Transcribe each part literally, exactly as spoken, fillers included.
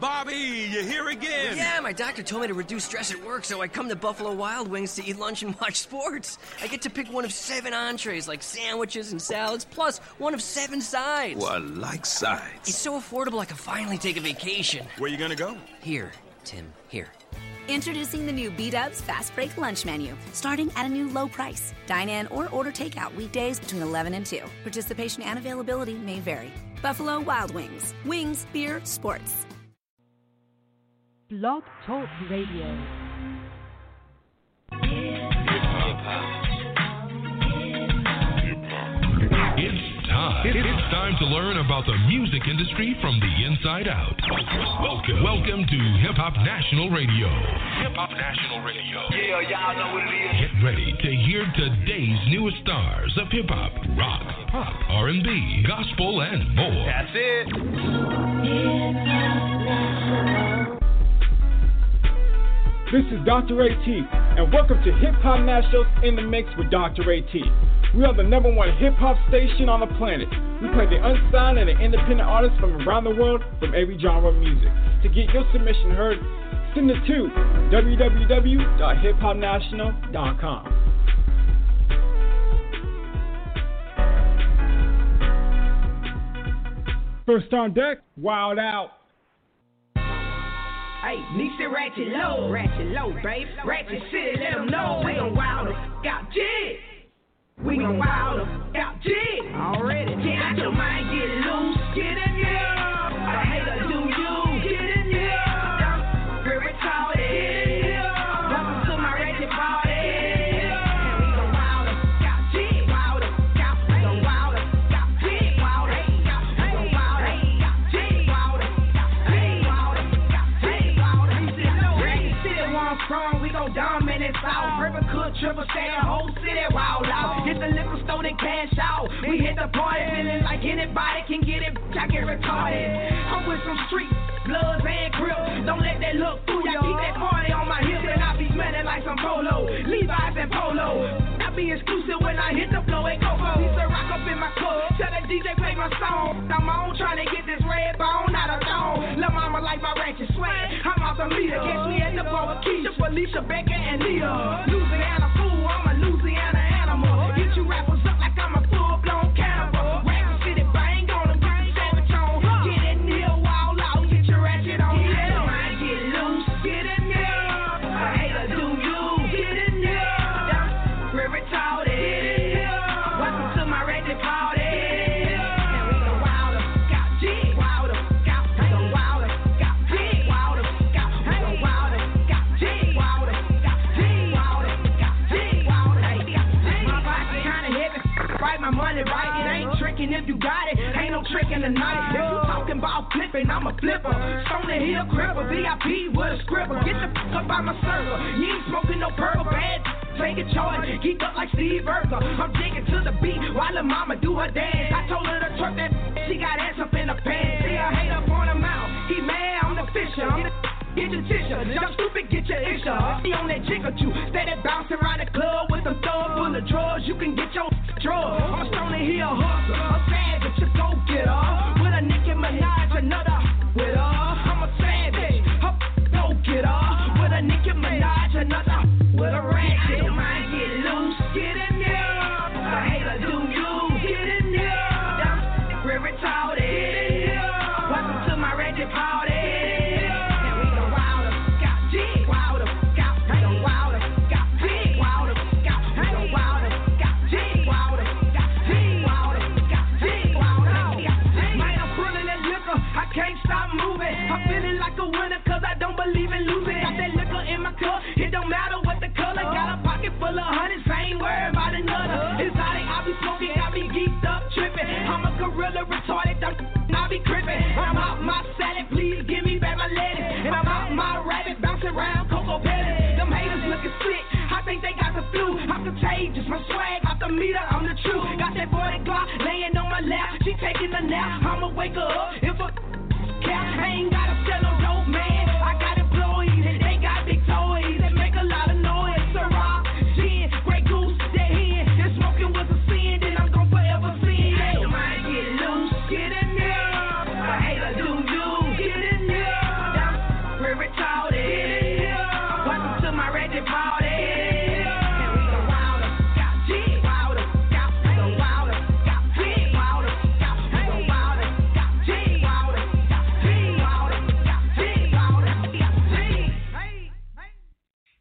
Bobby, you here again? Yeah, my doctor told me to reduce stress at work, so I come to Buffalo Wild Wings to eat lunch and watch sports. I get to pick one of seven entrees, like sandwiches and salads, plus one of seven sides. Well, I like sides. It's so affordable I can finally take a vacation. Where you gonna go? Here, Tim, here. Introducing the new B-Dubs Fast Break Lunch Menu, starting at a new low price. Dine in or order takeout weekdays between eleven and two. Participation and availability may vary. Buffalo Wild Wings. Wings, beer, sports. Blog Talk Radio. It's time. It's time to learn about the music industry from the inside out. Welcome, welcome to Hip Hop National Radio. Hip Hop National Radio. Yeah, y'all know what it is. Get ready to hear today's newest stars of hip hop, rock, pop, R and B, gospel, and more. That's it. This is Doctor A T, and welcome to Hip Hop Nationals in the Mix with Doctor A T. We are the number one hip hop station on the planet. We play the unsigned and the independent artists from around the world from every genre of music. To get your submission heard, send it to w w w dot hip hop national dot com. First on deck, Wild Out. Hey, Nisha Ratchet Low, Ratchet Low, babe. Ratchet City, let them know we gon' wild the f*** out jig. We gon' wild the f*** out jig. Already, get out your mind, get loose, get in here. I hate to do you, get in here. Very retarded, get in here. Welcome to my ratchet party. And we gon' wild the f*** out jig, wild the f*** out. We gon' wild the f*** out jig, wild the f*** out. We gon' wild the f*** out jig, wild the f*** out jig, wild the f*** out jig. From, we gon' dominate South. River cook, triple stack, the whole city wild out. Hit the liquor store, then cash out. We hit the party, feeling like anybody can get it. I get retarded. I'm with some street bloods and grip. Don't let that look fool ya. Keep that party on my hip, and I be smelling like some polo, Levi's and polo. I be exclusive when I hit the floor. It go for piece of rock up in my club. Tell that D J play my song. I'm on trying to get this red bone out of thong. Lil' mama like my ratchet swag. I'm out the meter. Catch me at the bar with Keisha, Felicia, Becca, and Leah. Louisiana fool, I'm a Louisiana animal. Get you rappers up like I'm a full-blown cannibal. Ratchet City bang on them, get the savage on. Get in here, wild out, get your ratchet on. Get in mind, get loose, get in here. I hate to do you, get in here. We're retarded, get in here. Welcome to my ratchet party. And we gon' wild the f*** out, jig, wild the f*** out. We gon' wild the f*** out, jig, wild the f*** out. We gon' wild the f*** out, jig, wild the f*** out, jig, wild the f*** out, jig, wild the f*** out. My pocket kinda heavy, right, my money right. It ain't tricking if you got it, ain't no tricking tonight. If you talking about flipping, I'm a flipper. Stone the hill cripper, V I P with a scribble. Get the f*** up by my circle. You ain't smoking no purple, bad. Take a charge, geek up like Steve Urkel. I'm digging to the beat while the mama do her dance. I told her to twerk that, she got ass up in the pants. See, I hate up on her mouth. He mad, I'm the fisher. I'm the get your tissue. Jump stupid, get your issue. He on that jiggle too. Steady bouncing around the club with some thugs full of drugs. You can get your drugs. I'm a stoner here, hustler. A savage, a go-getter. With a Nicki Minaj, another with her. I'm a savage, a go-getter. With a Nicki Minaj, another with a ratchet. Don't mind, get loose, get in there. I hate to do you, get in there. We're retarded, get in here. Welcome to my ratchet party. And we gon' wild the f*** out, jig, wild the f*** out. We gon' wild the f*** out, jig, wild the f*** out. We gon' wild the f*** out, jig, wild the f*** out, jig, wild the f*** out, jig, wild the f*** out. Man, I'm pulling that liquor, I can't stop moving. I'm feeling like a winner 'cause I don't believe in losing. Got that liquor in my cup, it don't matter what the color. Got a pocket full of hundreds, I ain't worried about another. Exotic, I be smoking, I be geeked up, tripping. I'm a gorilla, retarded, I be crippin'. I'm out my salad, please give me back my lettuce. And I'm out my rabbit, bouncing around Cocoa Pellet. Them haters looking sick, I think they got the flu. I'm contagious, my swag off the meter, I'm the truth. Got that forty Glock laying on my lap, she taking a nap. I'ma wake her up if a cat. I ain't gotta sell no dope, man. I got employees, they got big toys, they make a lot of noise. Ciroc, gin, Grey Goose, that hen. This smoking was a sin, then I'm gon' forever sin. Hey, your mind get loose, get in there. I hate to do you, get in there.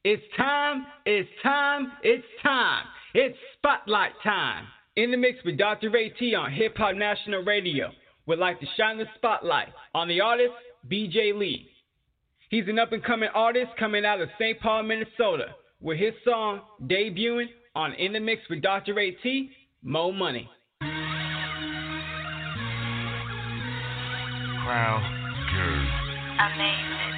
It's time, it's time, it's time. It's Spotlight time. In the mix with Doctor Ray T on Hip Hop National Radio. Would like to shine the spotlight on the artist B J Lee. He's an up-and-coming artist coming out of Saint Paul, Minnesota, with his song debuting on In the Mix with Doctor Ray T, Mo Money. Crown Girl. Amazing.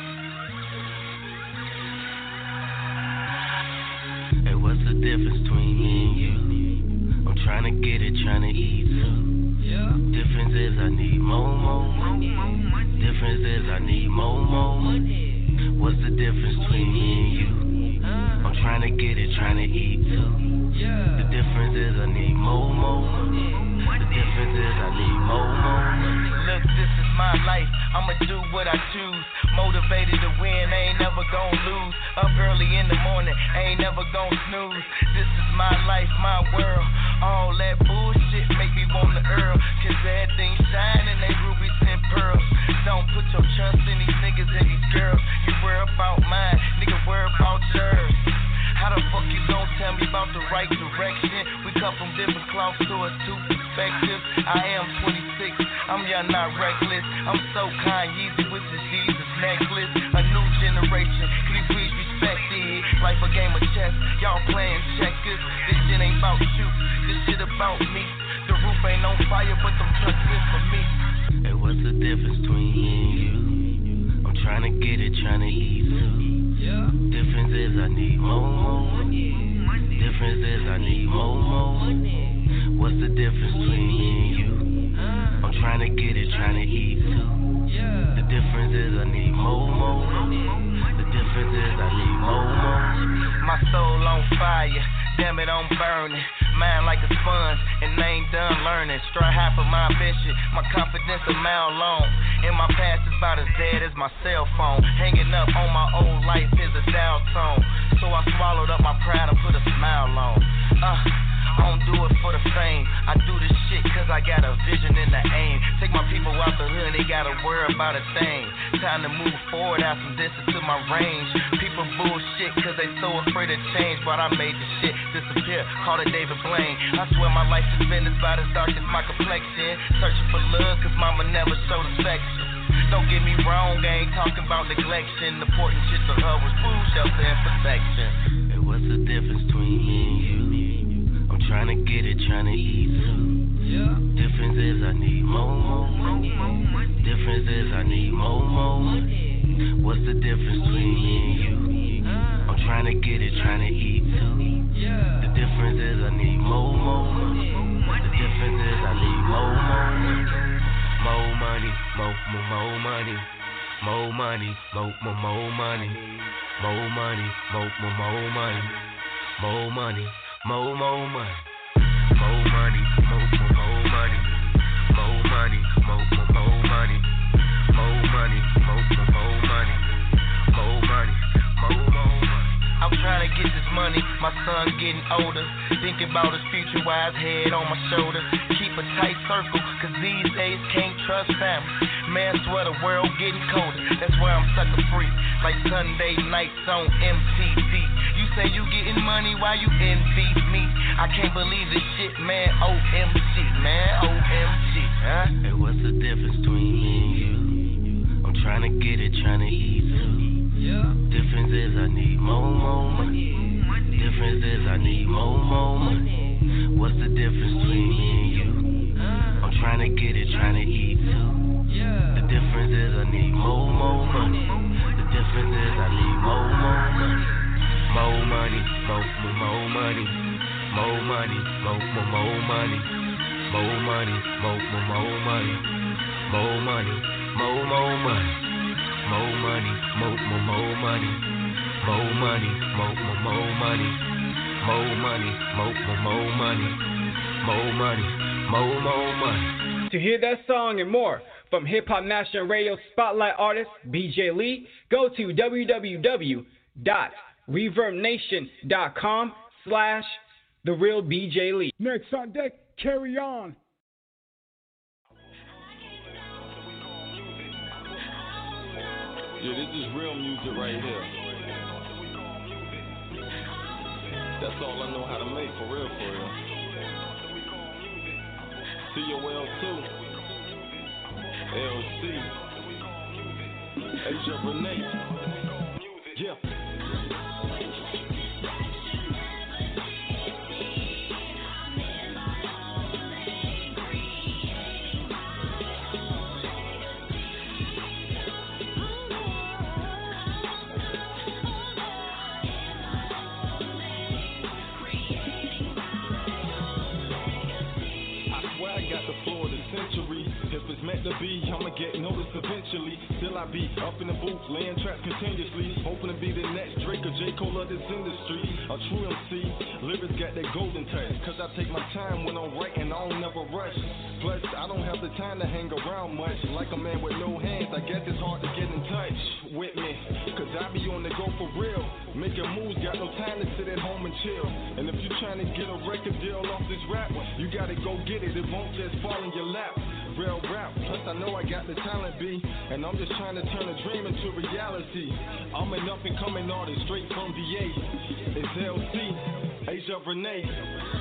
Hey, what's the difference between me and you? I'm trying to get it, trying to eat too. Yeah. Difference is I need more, more money. Difference is I need more, more money. What's the difference between me and you? I'm trying to get it, trying to eat too. The difference is I need more, more money. The difference is I need more, more money. Look, this is my life. I'ma do what I choose. Motivated to win, I ain't never gonna lose. Up early in the morning, I ain't never gonna snooze. This is my life, my world. All that bullshit make me wanna earl. Cause everything shining, they rubies and pearls. Don't put your trust in these niggas and these girls. You worry about mine, nigga worry about yours. How the fuck you gon' tell me about the right direction? We come from different cloths to us two perspectives. I am twenty-six, I'm young, not reckless. I'm so kind, Yeezy with the Jesus necklace. A new generation, can you please respect it? Life a game of chess, y'all playing checkers. This shit ain't about you, this shit about me. The roof ain't on fire, but them trucks is for me. Hey, what's the difference between me and you? I'm trying to get it, trying to eat too. Yeah. Difference is I need more, more money. Difference is I need more, more money. What's the difference between me and you? I'm trying to get it, trying to eat too. The difference is I need more, more money. The difference is I need more, more. My soul on fire, damn it, I'm burning. Mind like a sponge, and I ain't done learning. Strike high for my ambition, my confidence a mile long. And my past is about as dead as my cell phone. Hanging up on my old life is a dial tone. So I swallowed up my pride and put a smile on. Uh, I don't do it for the fame. I do this shit cause I got a vision and the aim. Take my people out the hood, they gotta worry about a thing. Time to move forward, have some distance to my range. People bullshit cause they so afraid of change. But I made the shit disappear, call it David Blaine. I swear my life has been as about as dark as my complexion. Searching for love cause mama never showed affection. Don't get me wrong, I ain't talking about neglection. The important shit to her was food, shelter, and protection. Hey, what's the difference between me and you? I'm trying to get it, trying to eat too. Yeah. Difference is I need more, more money. Difference is I need more, more money. What's the difference between me and you? I'm trying to get it, trying to eat too. The difference is I need more, more money. The difference is I need more, more money. More money, more, more, more money. More money, more, more, more money. More money, more, more, more money. More money, more, more money. More money, more, more, more money. More money, more, more, more money. More money, more, more, more money. More money, more, more money. I'm trying to get this money, my son getting older. Thinking about his future, wise head on my shoulder. Keep a tight circle, cause these days can't trust family. Man, swear the world getting colder. That's why I'm sucker free, like Sunday nights on M T V. You say you getting money while you envy me. I can't believe this shit, man. O M G, man, O M G, huh? Hey, what's the difference between me and you? I'm trying to get it, trying to eat too. Yeah. Difference is I need more, more money. Difference is I need more, more money. What's the difference between me and you? I'm trying to get it, trying to eat too. The difference is I need more, more money. The difference is I need more, more money. More money, more, more, more money. More money, more, more, more money. More money, more, more, more money. More money, more, more money. More money, more, more, more money. More money, more, more, more money. More money, more, more, more money. More money, more, more money. To hear that song and more from Hip Hop National Radio Spotlight artist B J Lee, go to www.reverbnation.com slash The Real B J Lee. Next on deck, Carry On. Yeah, this is real music right here. That's all I know how to make, for real, for real. C O L two, L C, Asia Renee, yeah. Meant to be, I'ma get noticed eventually. Still I be up in the booth, laying traps continuously, hoping to be the next Drake or J. Cole of this industry. A true M C, lyrics got that golden touch, cause I take my time when I'm writing, I don't never rush. Plus, I don't have the time to hang around much. Like a man with no hands, I guess it's hard to get in touch with me, cause I be on the go for real. Making moves, got no time to sit at home and chill. And if you trying to get a record deal off this rap, you gotta go get it, it won't just fall in your lap. Real rap, plus I know I got the talent, B, and I'm just trying to turn a dream into reality. I'm an up and coming artist, straight from D A. It's L C, Asia Renee.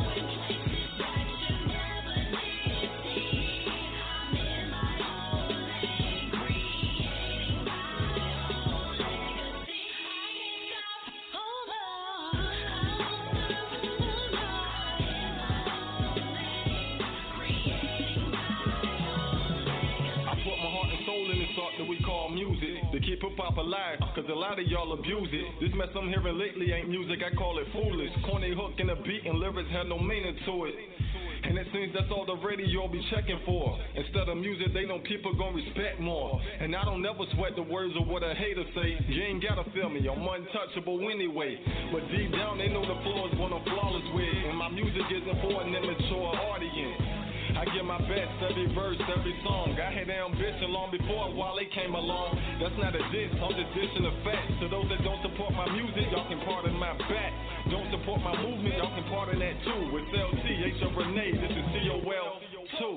That we call music to keep hip hop alive, cause a lot of y'all abuse it. This mess I'm hearing lately ain't music, I call it foolish. Corny hook and a beat and lyrics have no meaning to it. And it seems that's all the radio be checking for. Instead of music, they know people gon' respect more. And I don't never sweat the words of what a hater say. You ain't gotta feel me, I'm untouchable anyway. But deep down, they know the floor is what I'm flawless with. And my music isn't for an immature audience. I give my best every verse, every song. I had ambition long before Wale came along. That's not a diss, I'm just dissing the facts. To those that don't support my music, y'all can pardon my back. Don't support my movement, y'all can pardon that too. With L C, Asia Renee, this is C O L two.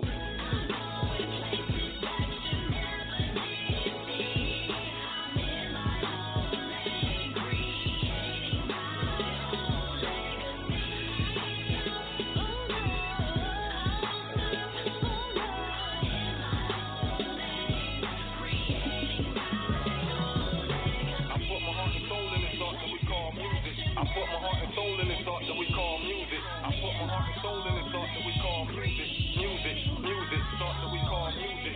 I put my heart and soul in this art that we call music. I put my heart and soul in this art that we call music. Music, music, art that we call music.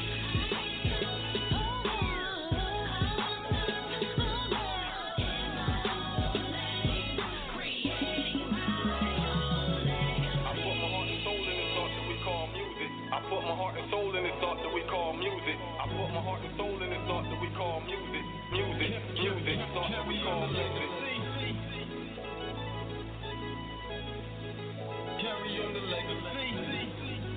I put my heart and soul in this art that we call music. I put my heart and soul in this art that we call music. I put my heart and soul in this art that we call music. Music, music, art that we call music. Carry on the legacy.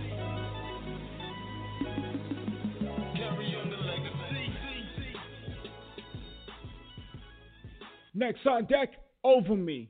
Carry on the legacy. Next on deck, Over Me.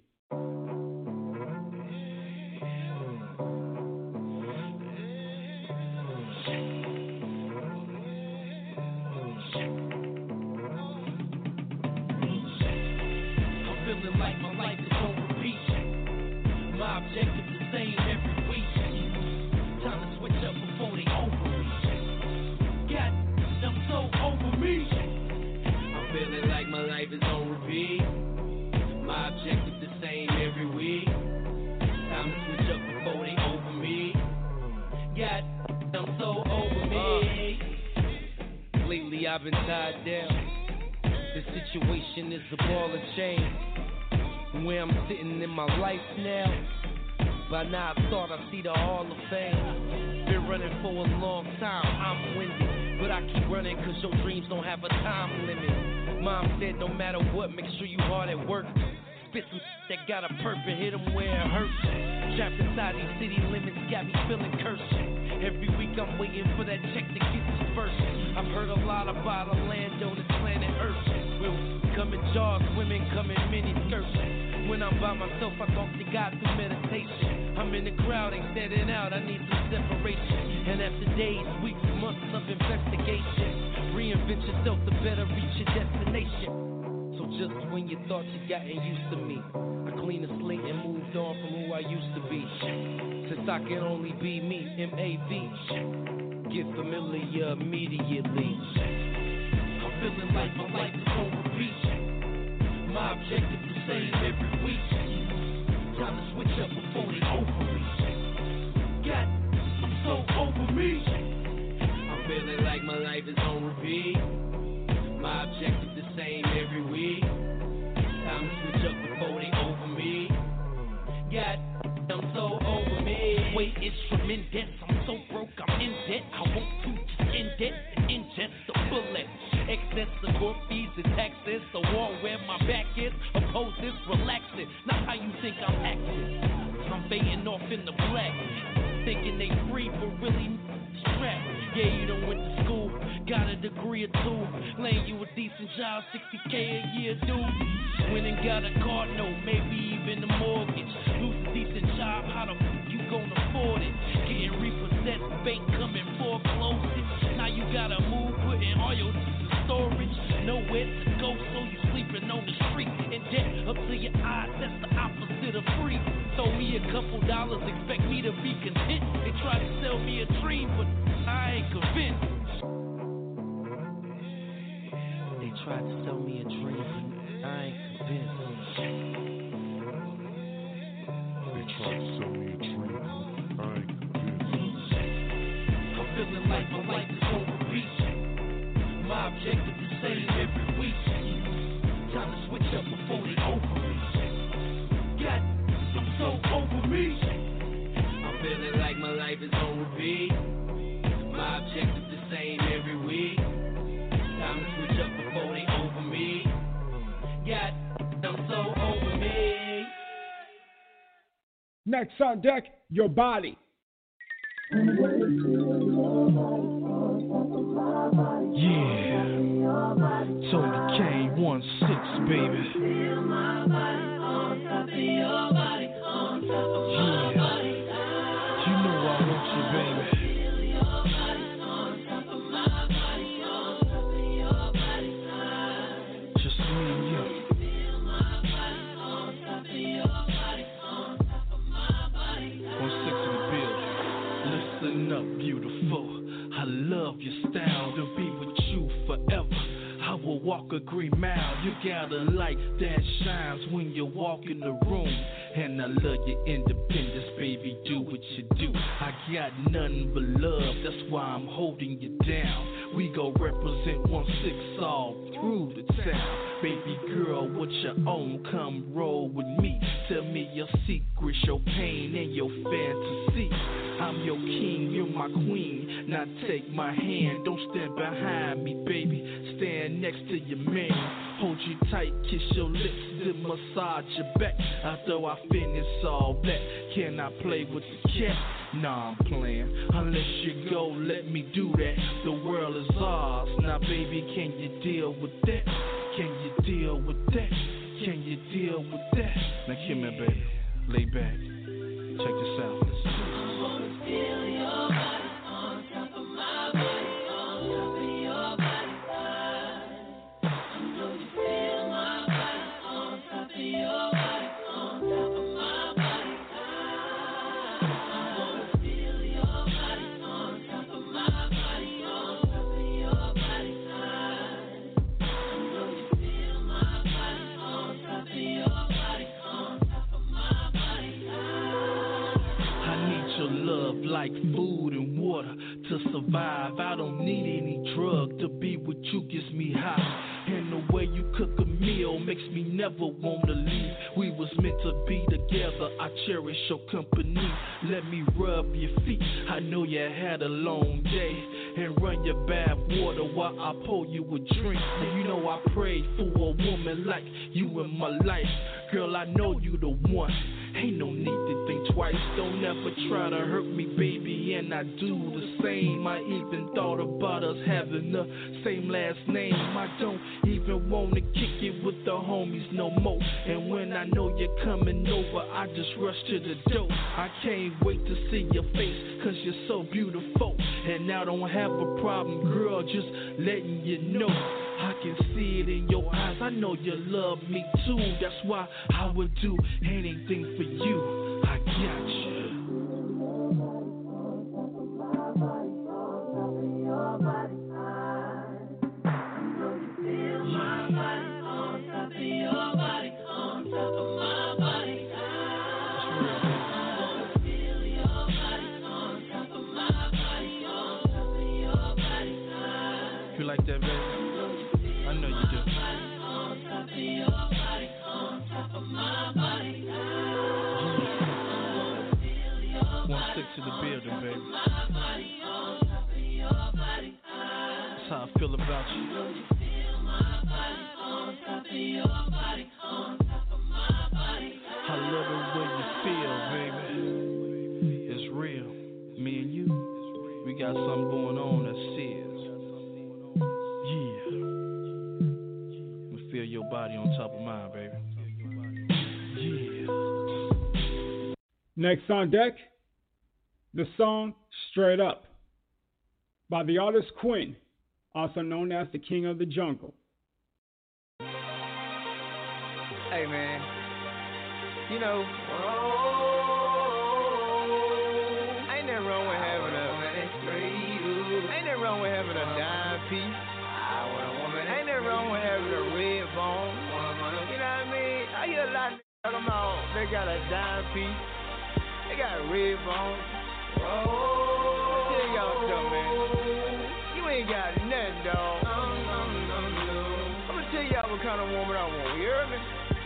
I'm feeling like my life is on repeat. My objective is the same every week. Time to switch up before they over me. God, I'm so over me. I'm feeling like my life is on repeat. My objective the same every week. Time to switch up before they over me. God, I'm so over me. Uh, lately I've been tied down. The situation is a ball and chain. Where I'm sitting in my life now. By now I thought I'd see the Hall of Fame. Been running for a long time, I'm winded. But I keep running cause your dreams don't have a time limit. Mom said no matter what, make sure you hard at work. Spit some that got a purpose, hit them where it hurts. Trapped inside these city limits, got me feeling cursed. Every week I'm waiting for that check to get dispersed. I've heard a lot about a land on this planet Earth. We'll come in jars, women come in mini skirts. When I'm by myself, I talk to God through meditation. I'm in the crowd, ain't standing out, I need some separation. And after days, weeks, months of investigation, reinvent yourself to better reach your destination. So just when you thought you gotten used to me. I cleaned the slate and moved on from who I used to be. Since I can only be me, M A V. Get familiar immediately. I'm feeling like my life is on repeat. My objective the same every week. Time to switch up before they over me. God, I'm so over me. I'm feeling like my life is on repeat. My objective the same every week. Time to switch up before they over me. God, I'm so over me. Weight is tremendous. I'm so broke, I'm in debt. I want to just end it and ingest the bullet. Excess of court fees and taxes. The wall where my back is. Oppose this, relaxing. Not how you think I'm acting. I'm fading off in the black. Thinking they free, but really strapped. Yeah, you done went to school. Got a degree or two. Laying you a decent job, sixty K a year, dude. Went and got a car note, maybe even a mortgage. Lose a decent job, how the f you gonna afford it? Getting repossessed, bank coming foreclosed. Now you gotta move, putting all your storage. Nowhere to go, so you sleeping on the street. In debt up to your eyes, that's the opposite of free. Throw me a couple dollars, expect me to be content. They tried to sell me a dream, but I ain't convinced. They tried to sell me a dream, but I ain't convinced. They tried to sell me a dream, but I ain't convinced. I'm feeling like my life is on repeat. My objective is the same every week. Time to switch up before they over me. God, I'm so over me. I'm feeling like my life is on repeat. My objective the same every week. Time to switch up before they over me. God, I'm so over me. Next on deck, your body. Yeah, Tony Kane, one six, baby. Feel my body on top of your body, on top of my body. You know I want you, baby. Feel your body on top of my body, on top of your body. Just me and you. Feel my body on top of your body, on top of my body. one six in the building. Listen up, beautiful. I love your style, to be with you forever. I will walk a green mile. You got a light that shines when you walk in the room. And I love your independence, baby, do what you do. I got nothing but love, that's why I'm holding you down. We gon' represent one six all through the town. Baby girl, what you own, come roll with me. Tell me your secrets, your pain, and your fantasy. I'm your king, you're my queen. Now take my hand, don't stand behind me, baby. Stand next to your man. Hold you tight, kiss your lips, then massage your back. After I finish all that, can I play with the cat? Nah, I'm playing. Unless you go, let me do that. The world is ours. Now, baby, can you deal with that? Can you deal with that? Can you deal with that? Now, come here, baby. Lay back. Check this out. I wanna feel your body on top of my body, on top of your body. I know you feel my body on top of your body, on top of my body. I wanna feel your body on top of my body, on top of your body. I know you feel my body on top of your body, on top of my body. I need your love like food and water to survive. I don't need any drug to be with you, gets me high. And the way you cook a meal makes me never wanna leave. We was meant to be together, I cherish your company. Let me rub your feet, I know you had a long day. And run your bath water while I pour you a drink. And you know I prayed for a woman like you in my life. Girl, I know you the one. Ain't no need to think twice. Don't ever try to hurt me, baby, and I do the same. I even thought about us having the same last name. I don't even wanna kick it with the homies no more. And when I know you're coming over, I just rush to the door. I can't wait to see your face, cause you're so beautiful. And I don't have a problem, girl, just letting you know. I can see it in your eyes. I know you love me too. That's why I would do anything for you. I got you. You like that, baby? I know you do. One stick to the building, baby. That's how I feel about you. I love the way you feel, baby. It's real. Me and you, we got something going on that's serious. Feel your body on top of mine, baby. Yeah. Next on deck, the song Straight Up by the artist Quinn, also known as the King of the Jungle. Hey, man. You know, ain't nothing wrong with having a, ain't nothing wrong with having a dime piece. Ain't nothing wrong with having a red bone. You know what I mean? I hear a lot of talking about they got a dime piece. They got a red bone. I'll tell y'all something, man. You ain't got nothing, dog. I'm gonna tell y'all what kind of woman I want. You hear me?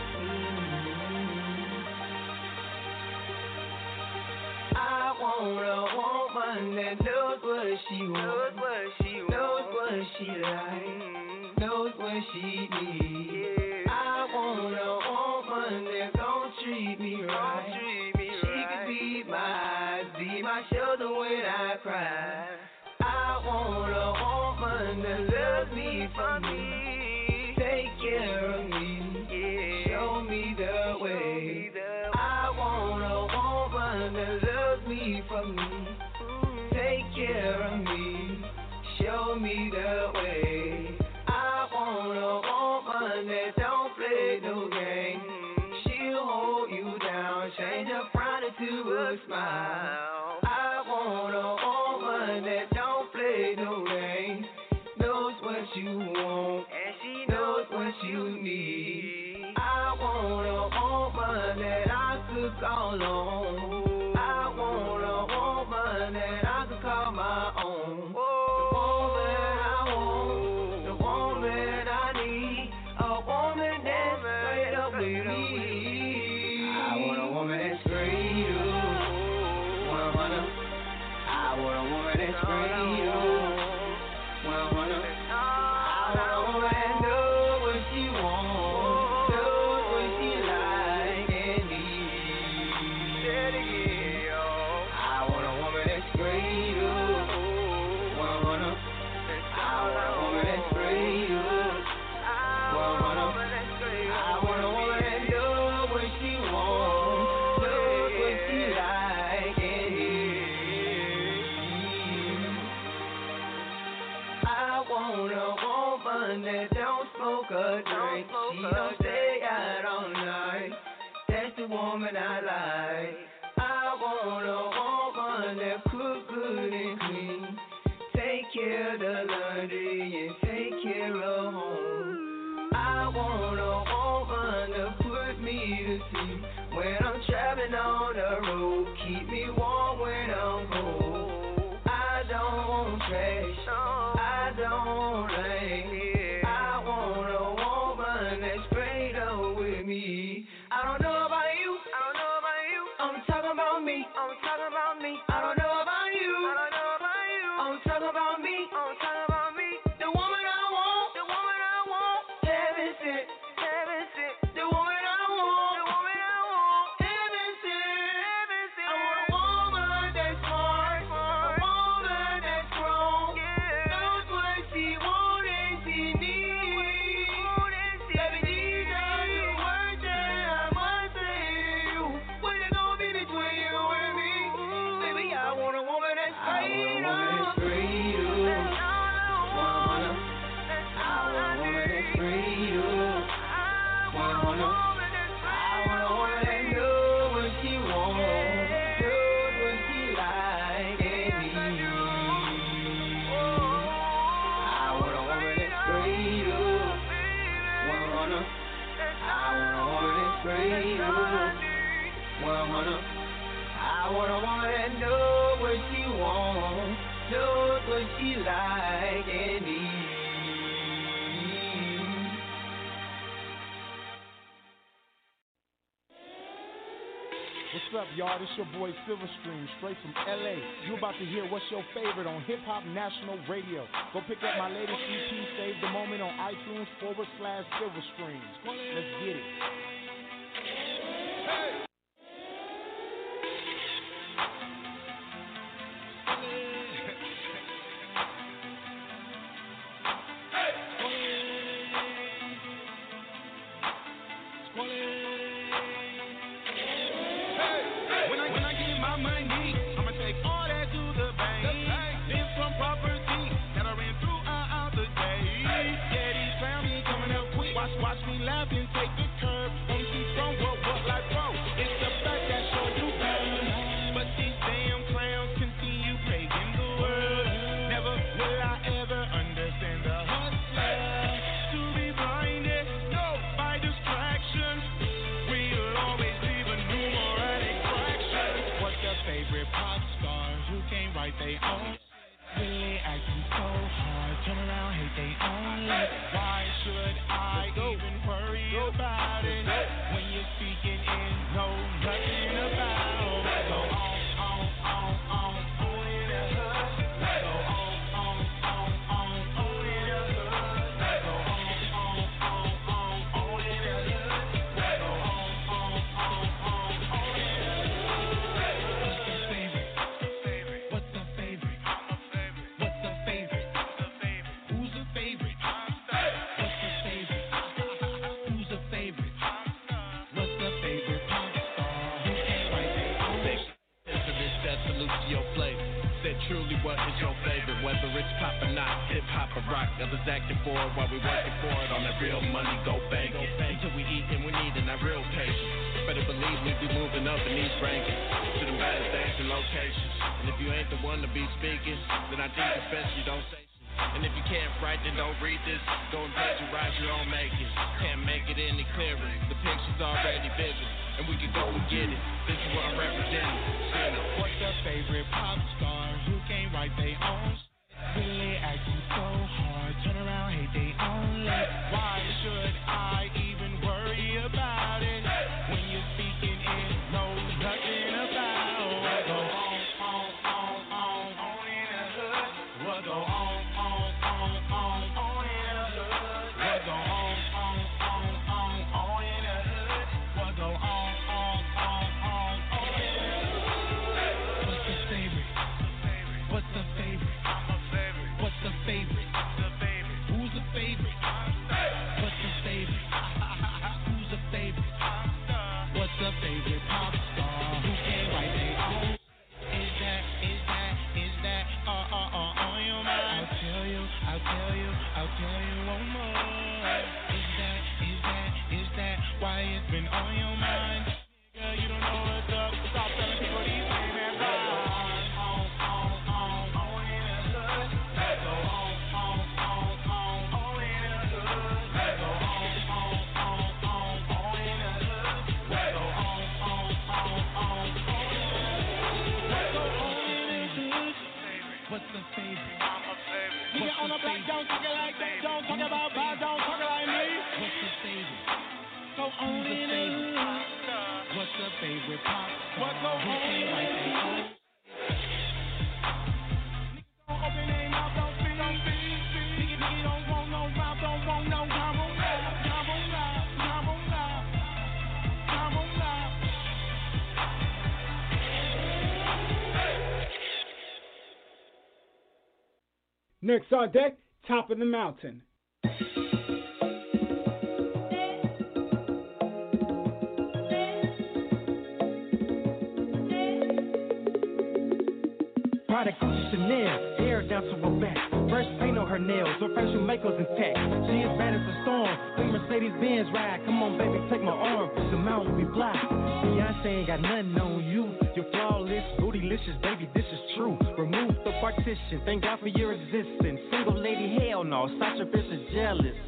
I want a woman that knows what she wants, knows what she likes, knows what she needs. I want a woman that gon' treat me right. She could be my eyes, be my shoulder when I cry. I want a woman that loves me for me, take care of me, show me the way. I want a woman that loves me for me, take care of me, show me the way. I want a woman that don't play no game. She'll hold you down, change a frown into a smile. I want a woman that don't play no game, knows what you want, and she knows what you need. I want a woman that I could call on. I want a woman that I could call my own. The woman I want, the woman I need, a woman that's straight up with me. I want a woman that's straight up. Wanna, wanna. I want a woman that's straight up. Wanna, wanna. I want a woman that knows what she wants, knows what she like and needs. Say it again, yo. I want a woman that's straight up. Wanna, wanna. I want a woman that's straight up. Wanna, wanna. I want a woman that knows what she wants, knows what she like and needs. I want a woman that don't smoke a drink, she don't stay out all night. That's the woman I like. I want a woman that cook good and clean, take care of the laundry and take care of home. I want a woman to put me to sleep when I'm traveling on the road, keep me warm when I'm cold. I don't want trash, I don't want rain. I want a woman that's straight up with me. I don't know about you, I don't know about you. I'm talking about me, I'm talking about me. I don't know about you, I don't know about you. I'm talking about me, I'm talking about me. wanna, I wanna wanna know what she wants, know what she like and needs. What's up, y'all? This your boy Silverstream, straight from L A. You about to hear What's Your Favorite on Hip Hop National Radio. Go pick up my latest E P, Save the Moment, on iTunes forward slash Silverstream. Let's get it. Hey! Watch me laugh and take the curb. On see from what, what like bro. It's the fact that show you burn. But these damn clowns continue plaguing the world. Never will I ever understand the hustler. To be blinded, no, by distraction. We'll always leave a numeric fraction. What's your favorite pop star who can't write their own? Really acting so hard, turn around, hate they own life. Why should I even worry about it when you're speaking in know nothing about? Go on, on, on, on, on in the hood. Go on, on, on, on, on in the hood. Go on, on, on, on, on in the hood. Go on, on, on, on, on in the hood. What's the favorite? What's the favorite? Who's the favorite? What's the favorite? Who's the favorite? What's the favorite pop star? Who can't write their own? Answer this, that salute to your flavor. Said truly, what is your favorite? Whether it's pop or not, hip hop or rock. Others acting for it while we working for it. On that real money, go bank it. Until we eat and we need it, not real patience. Better believe we be moving up in these rankings to the better things and locations. And if you ain't the one to be speaking, then I think it's best you don't say. And if you can't write, then don't read this. Go and plagiarize your own make it. Can't make it any clearer. The picture's already vivid, and we can go and get it. This is what I'm representing. What's your favorite pop star who can't write their own? Really acting so hard, turn around, hate they own life. Why should I even worry about it when you're speaking in know nothing about? What go on, on, on, on, on in the hood? What go on, on, on, on, on in the hood? What go on, on, on, on, on in the hood? What go on, on, on, on, on in the hood? What's the favorite? What's the favorite? What's the favorite? Who's the favorite? What's the favorite? Who's the favorite? What's the favorite pop star who can't write their own? Is that, is that, is that, uh, uh, uh, on your mind? I'll tell you, I'll tell you, I'll tell you one more. Is that, is that, is that why it's been on your mind? Girl, you don't know what's up. Stop telling people these things and run. What's the favorite? I'm a favorite. Nigga on the block, don't talk it like that. Don't talk about vibes, don't talk it like me. What's the favorite? Go on in the hood. What's the favorite pop star? What go on in the hood? Nigga don't open their mouth, don't speak, don't speak. Nigga, nigga don't want no mouth, don't want no time on live, time on live, time on live, time on live. Next on deck, Top of the Mountain. Product Gucci Chanel, hair down to her back. Fresh paint on her nails, her facial makeup's intact. She is bad as a storm, big Mercedes Benz ride. Come on, baby, take my arm, the mountain we fly. Beyonce ain't got nothing on you. You're flawless, bootylicious, baby, this is true. Remove the partition, thank God for your existence. Single lady, hell no, Sasha Fierce is jealous. R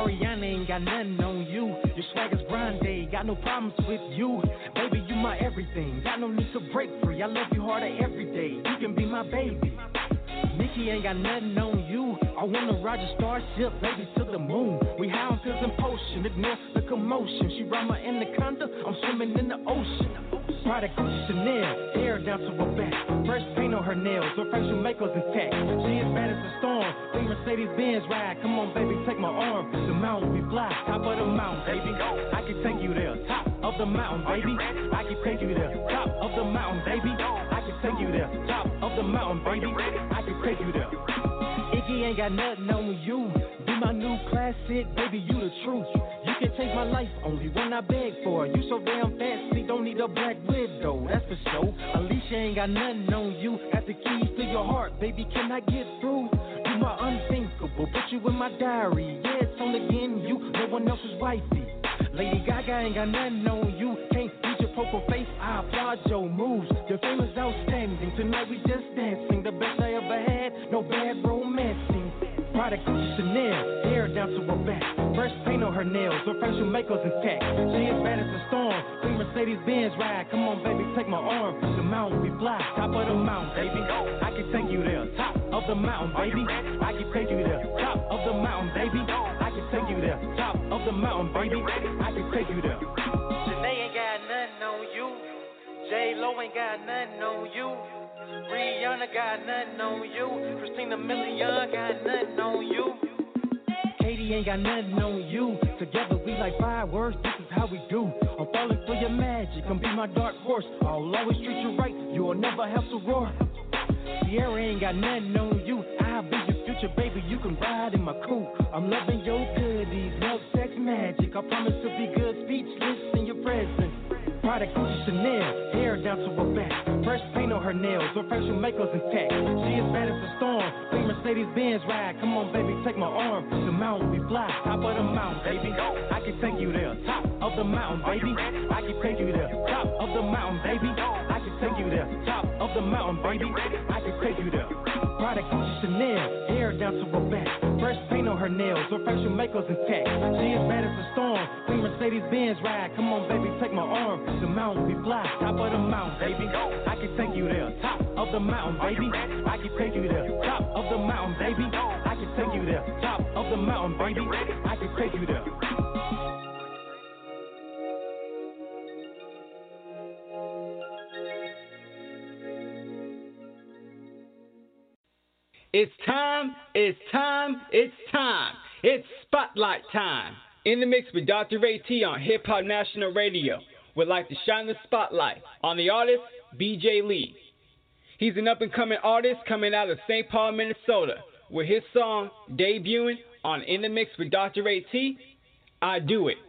Ariana ain't got nothing on you. Your swag is grande, got no problems with you. Baby, you my everything, got no need to break free. I love you harder every day, you can be my baby. Nikki ain't got nothing on you. I wanna ride your starship, baby, to the moon. We high on pills and potion, ignore the commotion. She ride my anaconda, I'm swimming in the ocean. Prada, Gucci, Chanel, hair down to her back. Fresh paint on her nails, her facial makeup's intact. She is bad as a storm, big Mercedes-Benz ride. Come on, baby, take my arm. The mountain we fly, top of the mountain, baby. I can take you there, top of the mountain, baby. I can take you there, top of the mountain, baby. I can take you there, top of the mountain, baby. I can take you there. Iggy ain't got nothing on you. Be my new classic, baby, you the truth. You can change my life, only one I beg for. You so damn fancy, don't need a black widow, that's for sure. Alicia ain't got nothing on you. Got the keys to your heart, baby, can I get through? You my unthinkable, put you in my diary. Yeah, it's on again, you, no one else's wifey. Lady Gaga ain't got nothing on you. Can't beat your poker face, I applaud your moves. Your fame is outstanding, tonight we just dancing. The best I ever had, no bad romancing. Prada, Gucci, Chanel, hair down to her back. Fresh paint on her nails, her facial makeup's intact. She is bad as a storm, big Mercedes-Benz ride. Come on, baby, take my arm. The mountain we fly, top of the mountain, baby. I can take you there, top of the mountain, baby. I can take you there, top of the mountain, baby. I can take you there, top of the mountain, baby. I can take you there. Janae ain't got nothing on you. J-Lo ain't got nothing on you. Rihanna got nothing on you. Christina Milian got nothing on you. Katie ain't got nothing on you. Together we like fireworks, this is how we do. I'm falling for your magic, come be my dark horse. I'll always treat you right, you'll never have to roar. Sierra ain't got nothing on you. I'll be your future, baby, you can ride in my coupe. I'm loving your goodies, love, sex, magic. I promise to be good, speechless in your presence. Prada, Gucci, Chanel, hair down to her back. Fresh paint on her nails, her facial makeup's intact. She is bad as a storm, big Mercedes-Benz ride. Come on, baby, take my arm. The mountain we fly, top of the mountain, baby. I can take you there, top of the mountain, baby. I can take you there, top of the mountain, baby. I can take you there, top of the mountain, baby. I can take you there. Prada, Gucci, Chanel, hair down to her back. Fresh paint on her nails, her facial makeup's intact. She is bad as a storm, big Mercedes-Benz ride. Come on, baby, take my arm. The mountain we fly, top of the mountain, baby. I can take you there, top of the mountain, baby. I can take you there, top of the mountain, baby. I can take you there, top of the mountain, baby. I can take you there. It's time, it's time, it's time. It's Spotlight time. In the mix with Doctor Ray T on Hip Hop National Radio. Would like to shine the spotlight on the artist B J Lee. He's an up-and-coming artist coming out of Saint Paul, Minnesota, with his song debuting on In the Mix with Doctor Ray T, I Do It.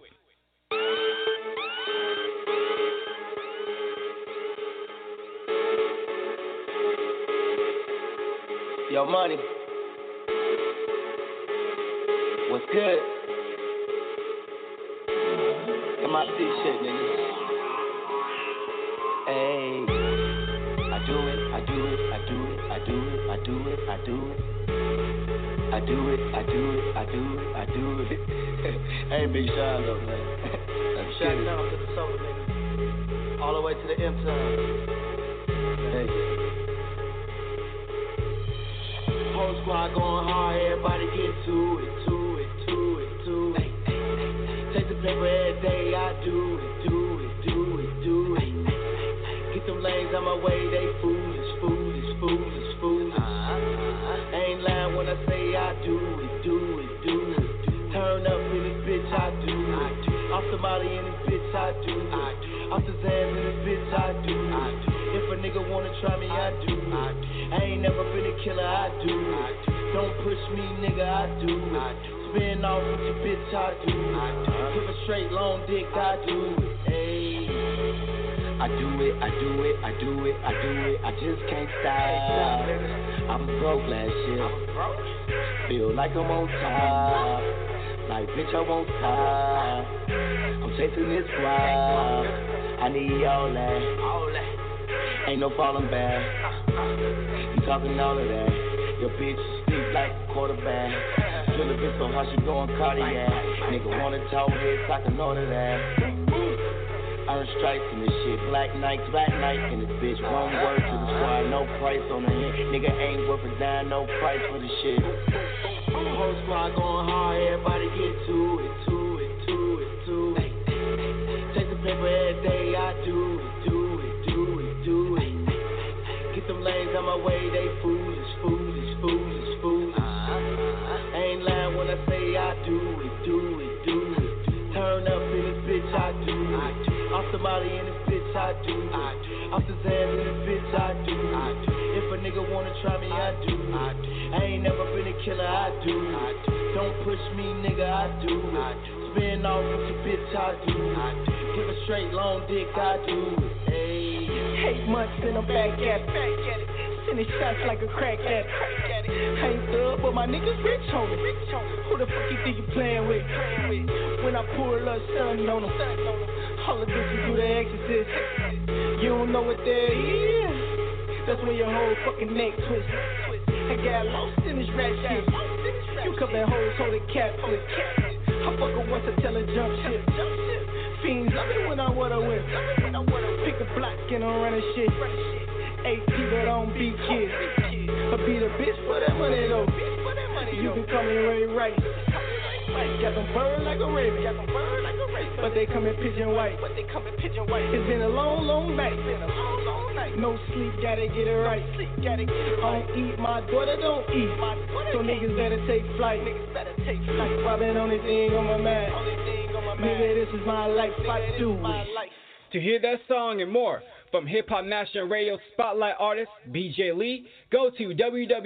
Yo, money. What's good? M I C shit, nigga. Hey, I do it, I do it, I do it, I do it, I do it, I do it. I do it, I do it, I do it, I do it. Hey, Big Sean though, man. Shout it out to the soul, nigga. All the way to the M-Town. Hey. Whole squad going hard, everybody get to it, to it, to it, to it. Take the paper every day, I do it, do it, do it, do it. Get them lanes on my way, they foolish, foolish, foolish, foolish. I ain't lying when I say I do it, do it, do it. Turn up in this bitch, I do it. Off the Molly in this bitch, I do it. Off the Zans in this bitch, I do it. If a nigga wanna try me, I do it. I ain't never been a killer, I do it. Don't push me, nigga, I do it. Spin off with your bitch, I do it. Give a straight long dick, I do it. Ayy. I do it, I do it, I do it, I do it. I just can't stop. I'm broke last year. Feel like I'm on top. Like bitch, I won't stop. I'm chasing this squad. I need all that. Ain't no falling back. You talking all of that. Your bitch sleep like a quarterback. Killer bitch so hard she going cardiac. Nigga wanna talk hits, I can order that. Earn stripes in this shit, black nights, black nights in this bitch. One word to the squad, no price on the hit. Nigga ain't worth a dime, no price for the shit. Whole squad going hard, everybody get to it, to it, to it, to it. Take the paper every day, I do it, do it, do it, do it. Get them lanes out my way, they foolish, foolish, foolish, foolish. I ain't lying when I say I do it, do it, do it. Turn up in this bitch, I do it. Off the Molly in this bitch, I do it. Off the Zan in this bitch, I do it. If a nigga wanna try me, I do it. I ain't never been a killer, I do it. Don't push me, nigga, I do it. Spin off with your bitch, I do it. Give a straight long dick, I do it. Hey. Eight months and I'm back at it. Sending shots like a crack addict. I ain't thug, but my niggas rich on it. Who the fuck you think you playing with? When I pour a little sun on them, all the bitches do the exorcist. You don't know what that is. That's when your whole fucking neck twist. I got lost in this rap shit. You cupping hoes, hold a cat flip. I fuck her once, I tell her jump shit. Fiends, love me when I wanna whip. Pick a block and I'm running shit. A P, but I don't beat kids. I beat a bitch for that money though. You can call me Ray Rice. Got them bird like a raven. But they come in pigeon white. It's been a long, long night. No sleep, gotta get it right. I don't eat, my daughter don't eat. So niggas better take flight. Robbing only thing on my mind. Nigga, this is my life, I do it. To hear that song and more from Hip Hop National Radio Spotlight artist B J Lee, go to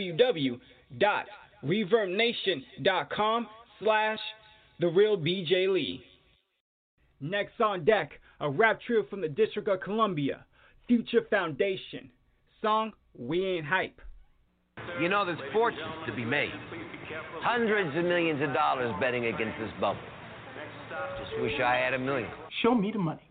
www.reverbnation.com slash The Real B J Lee. Next on deck, a rap trio from the District of Columbia, Future Foundation. Song, We Ain't Hype. You know, there's fortunes to be made. Hundreds of millions of dollars betting against this bubble. Just wish I had a million. Show me the money.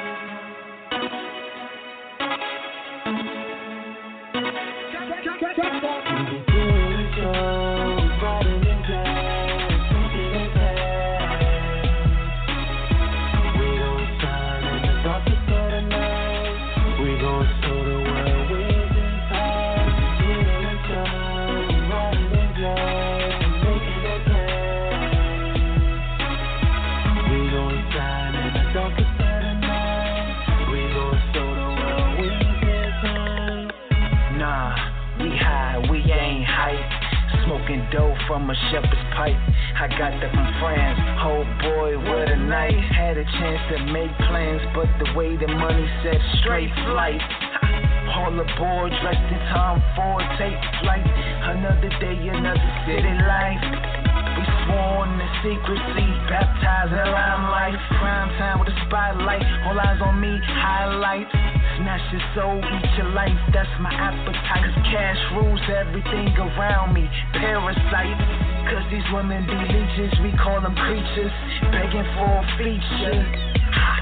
Dough from a shepherd's pipe. I got that from France. Oh boy, what a night. Had a chance to make plans, but the way the money said straight flight. All aboard, dressed in Tom Ford, take flight. Another day, another city life. We sworn to secrecy, baptized in limelight. Prime time with a spotlight, all eyes on me, highlights. Snatch your soul, eat your life, that's my appetite. Cause cash rules everything around me, parasite. Cause these women be leeches, we call them creatures, begging for a feature. Ha!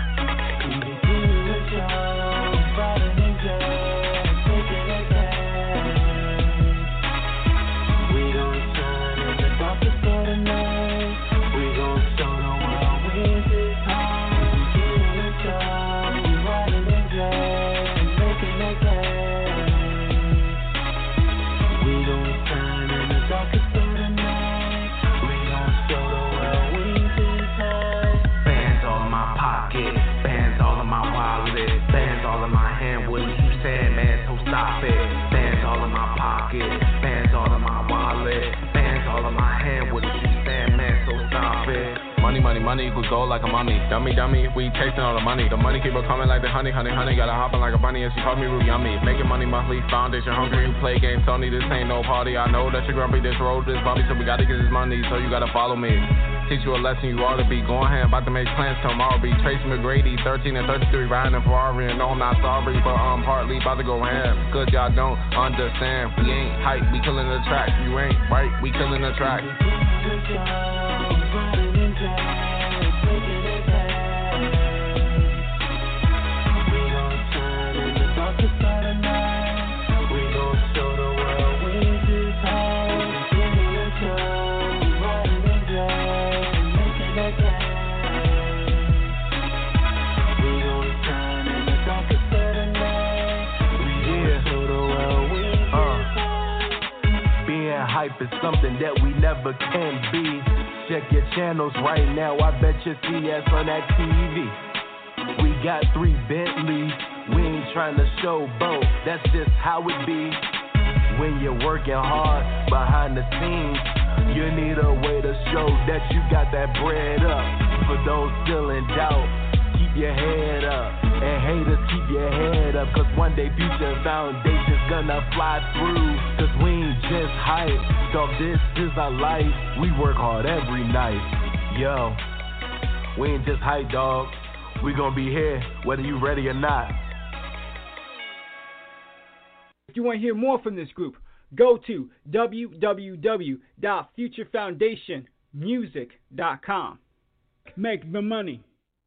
Money, money equals gold like a mummy. Dummy, dummy, we tasting all the money. The money keep on coming like the honey, honey, honey. Gotta hop on like a bunny and she called me real yummy. Making money monthly, foundation hungry. You play games, Tony, this ain't no party. I know that you're grumpy, this road is bumpy, so we gotta get this money, so you gotta follow me. Teach you a lesson you ought to be. Going ahead, about to make plans tomorrow. Be Tracy McGrady, thirteen and thirty-three, riding in Ferrari. And no, I'm not sorry, but um, partly about to go ham. Cause y'all don't understand. We ain't hype, we killing the track. You ain't right, we killing the track. We gon' show the world we just home. something that we never can be. Check your channels right now, I bet you see us on that T V. We got three Bentleys, we ain't trying to showboat, that's just how it be. When you're working hard behind the scenes, you need a way to show that you got that bread up. For those still in doubt, keep your head up. And haters, keep your head up, cause one day future foundation's gonna fly through. Cause we ain't just hype, dog, this is our life. We work hard every night. Yo, we ain't just hype, dog. We gonna be here, whether you ready or not. If you want to hear more from this group, go to w w w dot future foundation music dot com. Make the money.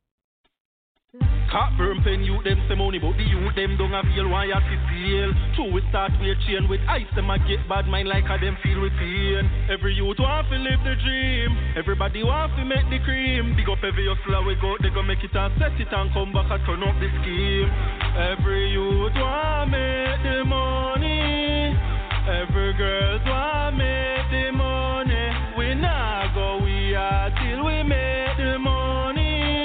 Cockburn pen you them say money, but the youth them don't have feel why you have to steal. True we start with chain with ice, them a get bad mind like how them feel with pain. Every youth want to live the dream, everybody want to make the cream. Big up every hustler we go, they go make it and set it and come back and turn up the scheme. Every youth want make the money, every girl want make the money. We not go we are till we make the money.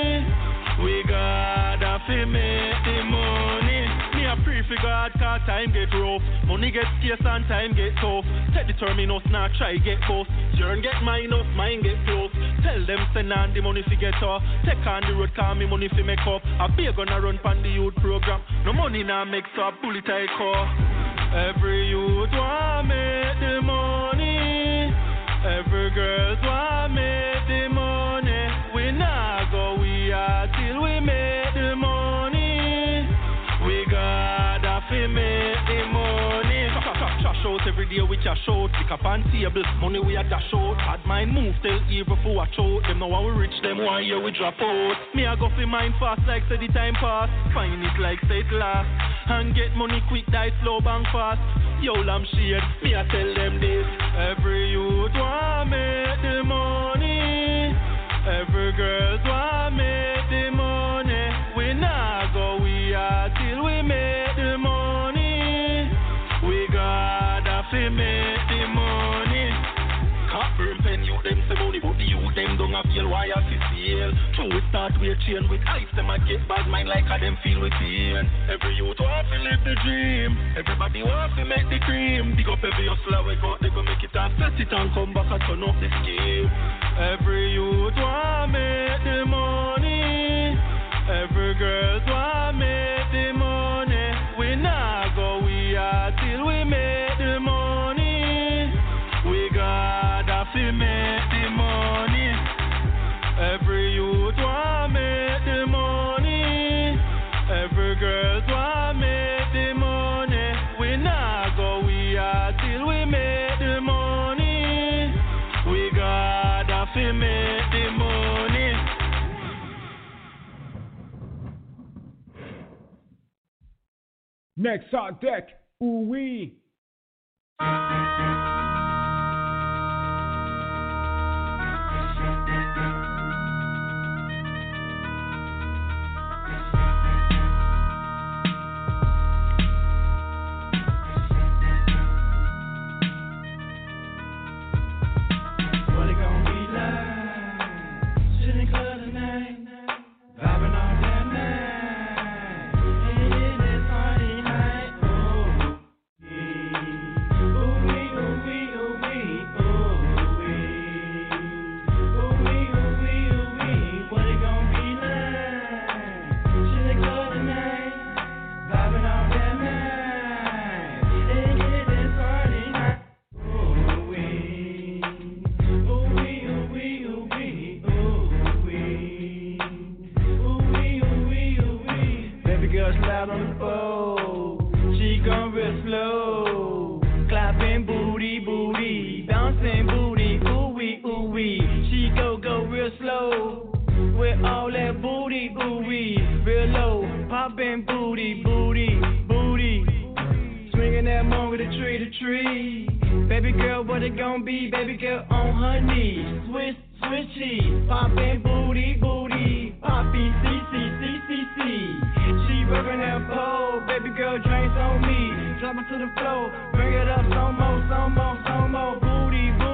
We gotta fi make the money. Me a pray for God cause time get rough. Money get scarce and time get tough. Take the terminus now try get close. Yearn get mine up, mine get close. Tell them send on the money fi get off. Take on the road call me money fi make up. I be gonna run pan the youth program. No money now make so bullet I call. Every youth want make the money. Every girl want make the money. We not go we are till we make the money. We gotta fi make the money. Trash out every day we cash out. Pick up on table, money we a dash out. Bad mind move, tell evil for watch out. Them know how we reach them, one year we drop out. Me a go fi mine fast like say the time pass. Find it like say it last. And get money quick, die slow, bang fast. Yo, lamb shade, me a tell them this. Every youth want make the money. Every girl want make the money. We not go we are till we make the money. We gotta fi make the money. Cockburn pen you them say money, but the youth them don't have feel why I fi seal. True we start with chain with ice, them a get bad mind like how them feel with pain. Every youth want to live the dream, everybody want to make the cream. Big up every hustler we got, they go make it and set it and come back and turn up the scheme. Every youth want make the money, every girl want make the money. We not go we are till we make the money. We gotta fi make the money. Every youth want make the money, every girl want make the money. We not go we are till we make the money. We gotta fi make the money. Next on deck, ooh wee. Drop it to the floor, bring it up some more, some more, some more. Booty, booty.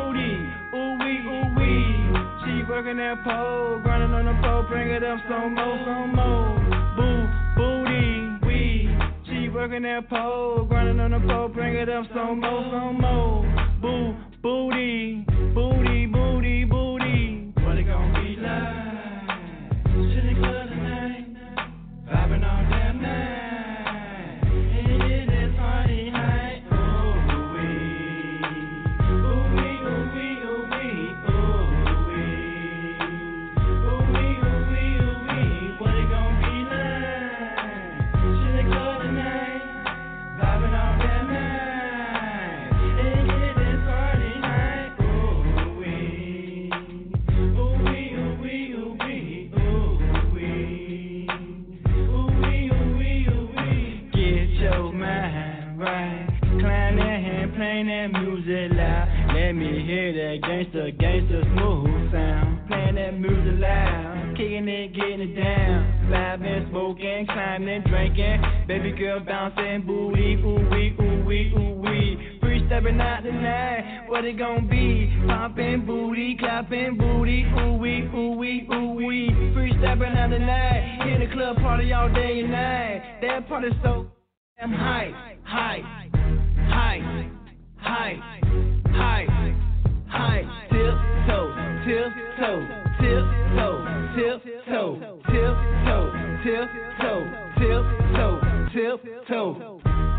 that pole, grinding on the pole, bring it up some more, some more. Boo, booty, we. She working that pole, grinding on the pole, bring it up some more, some more. Boo, booty, booty, booty, booty. What it gon' be like? Sitting club tonight, vibing all damn night. It is party night. Ooh wee, ooh wee, ooh wee, ooh wee, ooh wee, ooh wee, ooh wee, ooh wee. What it gon' be like? Sitting club tonight, vibing all damn night. It is party night. Ooh wee, ooh wee, ooh wee, ooh wee, ooh wee, ooh wee, ooh wee, ooh wee. Get your mind right, climb that hand, playing that music loud. Let me hear that gangsta, gangsta smooth sound. Playing that music loud, kicking it, getting it down. Vibing, smoking, climbing, drinking. Baby girl bouncing, booty, ooh wee, ooh wee, ooh wee. Free stepping out tonight, what it gon' be? Popping booty, clapping booty, ooh wee, ooh wee, ooh wee. Free stepping out tonight, in the club party all day and night. That party so damn high, high, high, high, high, high. Tip toe, tip toe, tip toe, tip toe, tip toe, tip toe, tip toe, tip toe.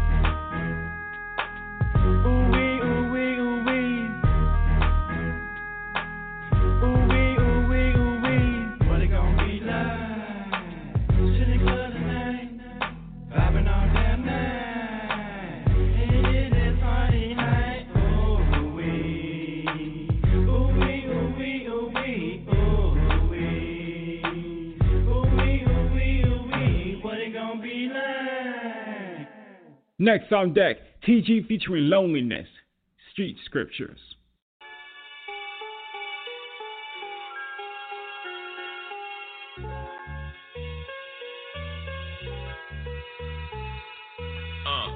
Ooh wee, ooh wee, ooh wee. Ooh wee, ooh wee, ooh wee. What it gon' be like? Sitting club tonight, vibing all damn night. It is party night. Ooh wee, ooh wee, ooh wee, ooh wee, ooh wee, ooh wee, ooh wee, ooh wee. What it gon' be like? Next on deck, T G featuring Loneliness, Street Scriptures. Uh.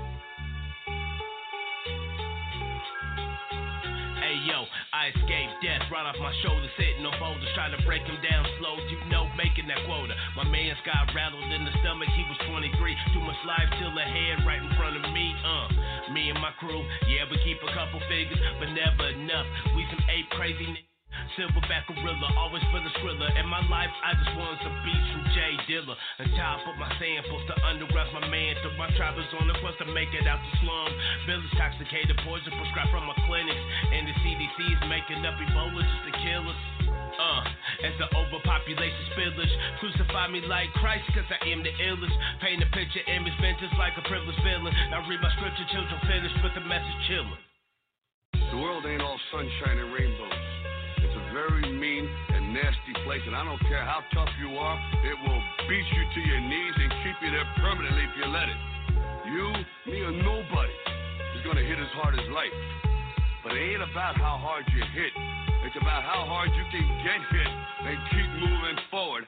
Hey yo, I escaped death right off my shoulders, hitting no boulders, trying to break him down slow, you know, making that quota. My man's got rattled in the stomach, he was twenty-three, too much life till ahead right in front of me, uh. Me and my crew, yeah, we keep a couple figures, but never enough. We some ape crazy niggas. Silverback gorilla, always for the skrilla. In my life, I just wanted some beats from Jay Dilla. On top of my samples, the underground's my man. So my tribe is on the quest to make it out the slum. Village toxicated poison prescribed from my clinics. And the C D C is making up Ebola just to kill us. Uh, as the overpopulation spillage, crucify me like Christ, cause I am the illest. Paint a picture, image vintage like a privileged villain. Now read my scripture, children finish with the message chillin'. The world ain't all sunshine and rainbows. It's a very mean and nasty place, and I don't care how tough you are, it will beat you to your knees and keep you there permanently if you let it. You, me, or nobody is gonna hit as hard as life. But it ain't about how hard you hit. It's about how hard you can get hit and keep moving forward.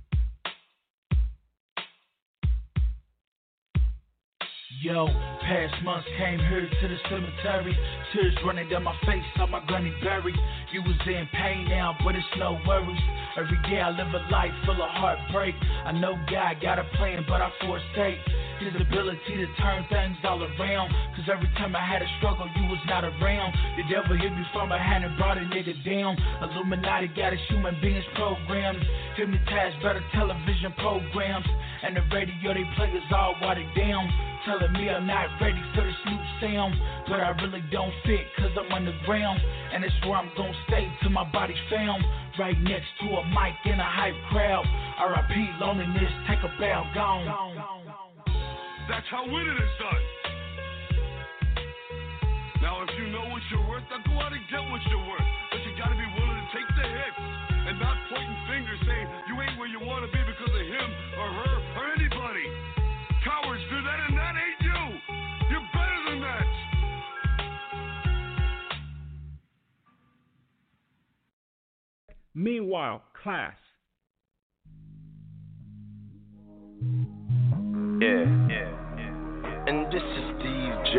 Yo, past months came here to the cemetery. Tears running down my face, saw my granny buried. You was in pain now, but it's no worries. Every day I live a life full of heartbreak. I know God got a plan, but I forsake his ability to turn things all around. Cause every time I had a struggle, you was not around. The devil hit me from behind and brought a nigga down. Illuminati got his human beings programmed. Hypnotized better television programs. And the radio they play is all watered down. Telling me I'm not ready for this new sound. But I really don't fit cause I'm underground. And it's where I'm gonna stay till my body's found. Right next to a mic in a hype crowd. R I P loneliness, take a bow, gone. That's how winning is done. Now if you know what you're worth, now go out and get what you're worth. But you gotta be willing to take the hits and not pointing fingers saying you ain't where you wanna be because of him or her or anybody. Cowards do that and that ain't you. You're better than that. Meanwhile, Class. Yeah, yeah, yeah. And this is Steve J.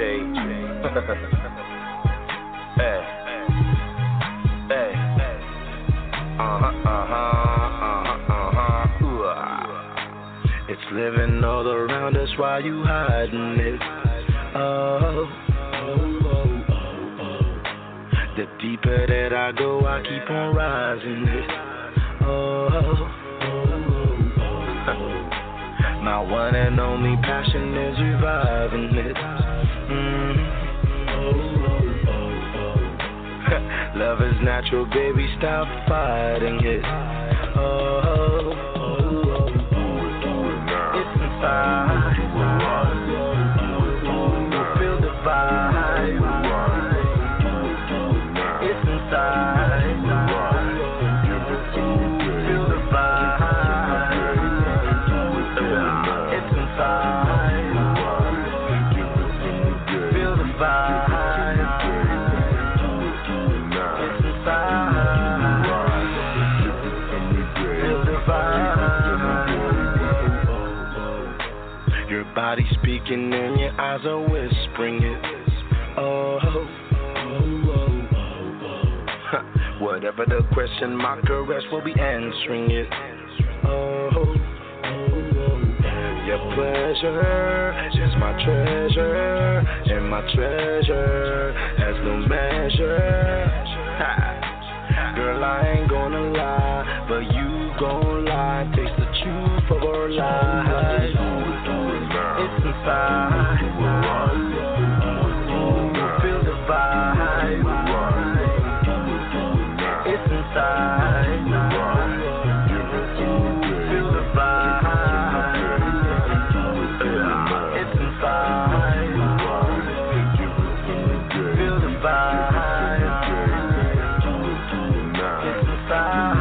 hey, hey, hey. Uh, uh-huh, uh-huh, uh-huh, uh-huh. It's living all around us while you hiding it. Oh, oh, oh, oh, oh. The deeper that I go, I keep on rising it. Oh, oh, oh, oh. My one and only passion is reviving it. Mm. Love is natural, baby, stop fighting it. Oh, oh, oh, oh. It's inside. Feel the vibe. It's inside. Feel the vibe. It's inside. Feel the vibe. Body speaking and your eyes are whispering it. Oh, oh, oh, oh, oh. Whatever the question, my caress will be answering it. Oh, oh, oh. Your pleasure is my treasure, and my treasure has no measure. Ha. Girl, I ain't gonna lie, but you gon' lie. Taste the truth of our lives. It's inside. Feel the vibe. It's inside. Feel the vibe. It's inside. Feel the vibe. It's inside.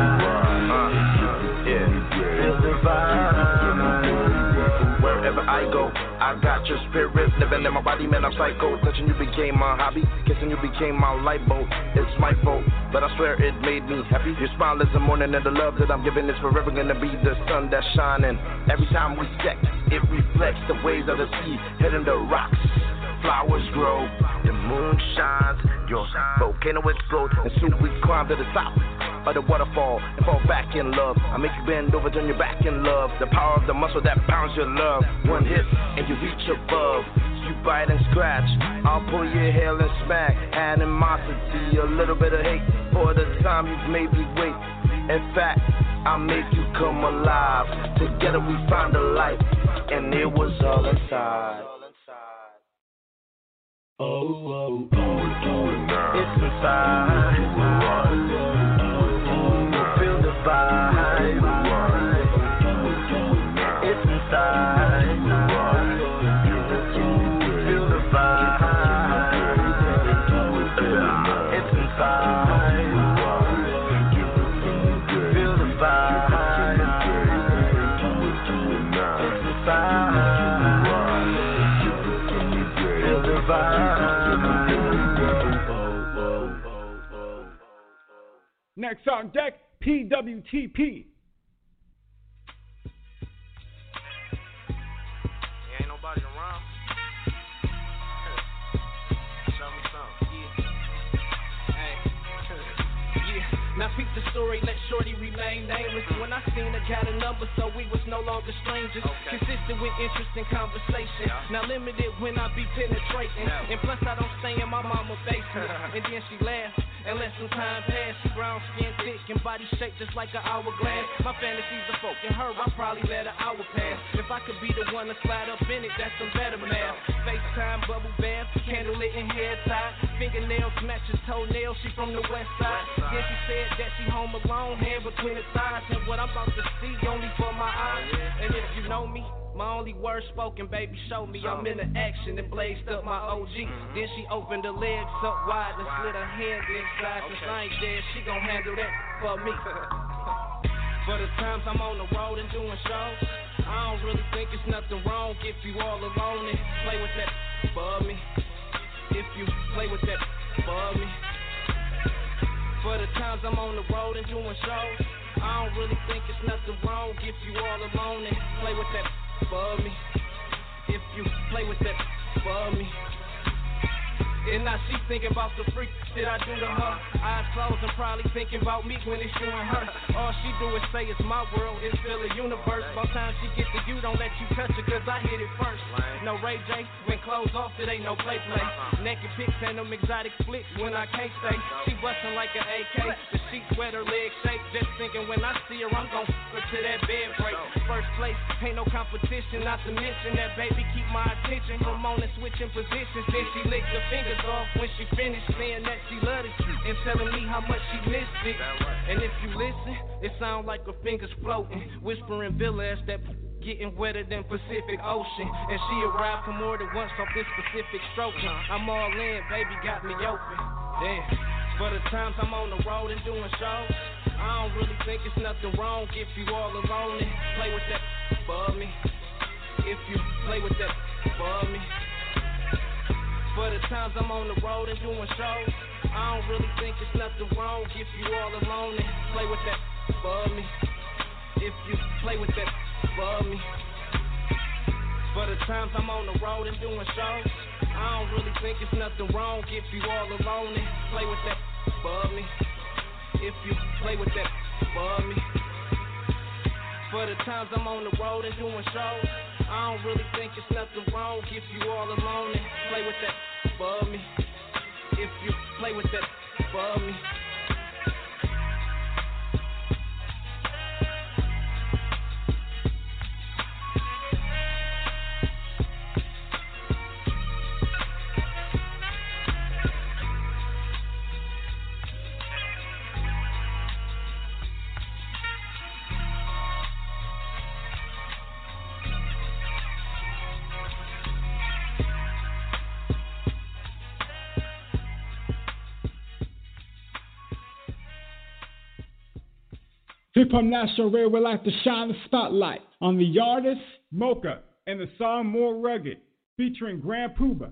Uh, yeah. Feel the vibe. Wherever I go, I got your spirit living in my body, man, I'm psycho. Touching you became my hobby, kissing you became my light bulb. It's my fault, but I swear it made me happy. Your smile is the morning, and the love that I'm giving is forever gonna be the sun that's shining. Every time we step, it reflects the waves of the sea, hitting the rocks. Flowers grow, the moon shines, your volcano explodes, and soon we climb to the top of the waterfall and fall back in love. I make you bend over, turn your back in love. The power of the muscle that pounds your love. One hit and you reach above. You bite and scratch, I'll pull your hair and smack. Animosity, a little bit of hate for the time you've made me wait. In fact, I'll make you come alive. Together we found a light, and it was all inside. Oh, oh, oh, oh. It's inside. Feel the vibe. It's inside. Feel the vibe. It's inside. Feel the vibe. It's inside. Feel the vibe. Next on deck, P W T P. Ain't nobody around. Show me something. Yeah. Hey. Yeah. Now peep the story, let shorty remain nameless. When I seen her, got a number, so we was no longer strangers. Okay. Consistent with interest in conversation. Yeah. Now limited when I be penetrating. Yeah. And plus I don't stay in my mama basement. And then she laughed. And let some time pass, she brown skin thick and body shaped just like an hourglass. My fantasies are folk in her, I'll probably let an hour pass. If I could be the one to slide up in it, that's some better math. FaceTime, bubble bath, candlelit and hair tie. Fingernails matches toenails, she from the west side. Then she said that she home alone, hand between the thighs. And what I'm about to see only for my eyes. And if you know me, my only word spoken, baby, show me I'm in the action and blazed up my O G. Mm-hmm. Then she opened her legs up wide and slid her hand inside. Okay. Since I ain't dead, she gon' handle that for me. For the times I'm on the road and doing shows, I don't really think it's nothing wrong if you all alone and play with that for me. If you play with that for me. For the times I'm on the road and doing shows, I don't really think it's nothing wrong if you all alone and play with that for me. If you play with that for me. And now she thinking about the freak shit I do to her. Eyes closed and probably thinking about me when it's you and her. All she do is say it's my world, it's still a universe. By the time she get to you, don't let you touch her, cause I hit it first. No Ray J, when clothes off, it ain't no play play. Naked pics and them exotic flicks when I can't stay. She bustin' like an A K, the sheets wet, her legs shake. Just thinking when I see her, I'm gon' f her to that bed break. First place, ain't no competition, not to mention that baby keep my attention. Come on and switching positions, then she lick the fingers off when she finished saying that she loved it and telling me how much she missed it. And if you listen, it sound like her fingers floating, whispering Villa as that getting wetter than Pacific Ocean. And she arrived for more than once off this specific stroking. I'm all in, baby got me open. Damn. For the times I'm on the road and doing shows, I don't really think it's nothing wrong if you all alone and play with that for me. If you play with that for me. For the times I'm on the road and doing shows, I don't really think it's nothing wrong if you all alone and play with that for me. If you play with that for me. For the times I'm on the road and doing shows, I don't really think it's nothing wrong if you all alone and play with that for me. If you play with that for me. For the times I'm on the road and doing shows, I don't really think it's nothing wrong if you all alone and play with that for me. If you play with that for me. Hip Hop National Radio would like to shine the spotlight on the artist Mocha and the song More Rugged, featuring Grand Puba.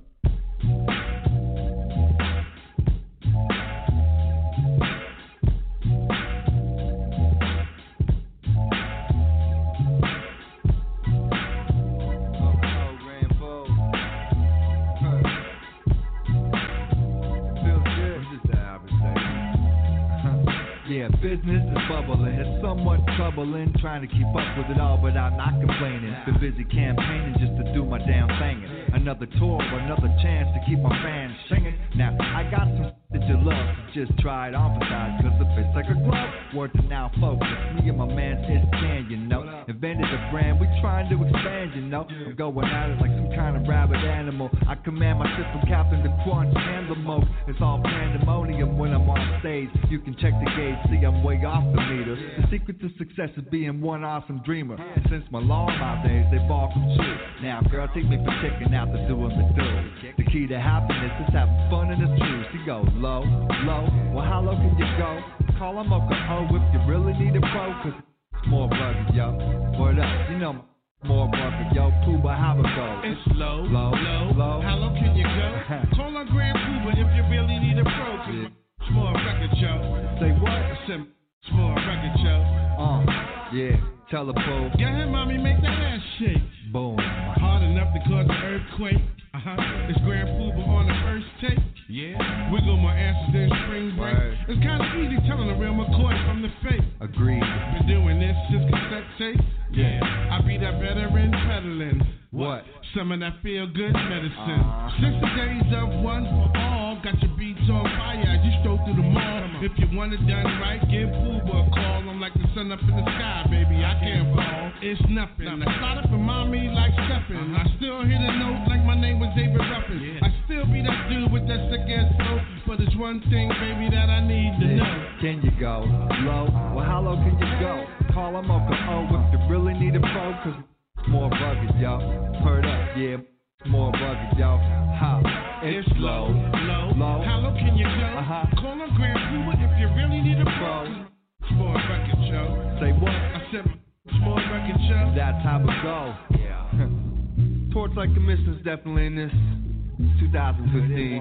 Business is bubbling, it's somewhat troubling trying to keep up with it all, but I'm not complaining. Been busy campaigning just to do my damn thing. Another tour, another chance to keep my fans singing. Now, I got some that you love, so just try it on for size, cause it fits like a glove. Word to now, folks, me and my man is Can, you know. Invented a brand, we trying to expand, you know. I'm going at it like some kind of rabid animal. I command my system, captain the crunch and the mo. It's all pandemonium when I'm on stage. You can check the gauge, see I'm way off the meter. The secret to success is being one awesome dreamer. And since my long out days, they've all come true. Now, girl, take me for checking out the doing the do. The key to happiness is having fun in the truth. She goes low, low. Well, how low can you go? Call them up a hoe if you really need a pro, cause it's more rugged, yo. Word up, you know, more rugged, yo. Puba, how it go? It's low, low, low, low. How low can you go? Call on Grand Puba if you really need a pro, cause yeah. It's more record, yo. Say what? I said, it's more record, yo. Uh, yeah, tell the fool. Go ahead, mommy, make that ass shake. Boom. Hard enough to cause an earthquake. Uh-huh. It's Grand Puba on the first take. Yeah. Wiggle my asses in spring break. Word. It's kind of easy telling the real McCoy from the fake. Agreed. Been doing this since cassette tape. Yeah. I be that veteran peddling. What? Some of that feel good medicine. Uh-huh. Since the days of one for all, got your beats on fire as you stroll through the mall. If you want it done right, give Puba a call. I'm like the sun up in the sky, baby. I can't fall. It's nothing. I start up and mommy like stepping. I still hit a note like my name was David Ruffin. Yeah. I still be that dude with that sick ass flow. But it's one thing, baby, that I need to know. Can you go low? Well, how low can you go? Call them up a O if you really need a pro, cause it's more rugged, yo. Heard up, yeah. More rugged, yo. How? It's, it's low, low, low. How low can you go? Uh-huh. Call on Grand Puba if you really need a pro. It's more record, yo. Say what? I said it's more record, yo. That's how it go. Yeah. Torch like commissions definitely in this two thousand fifteen.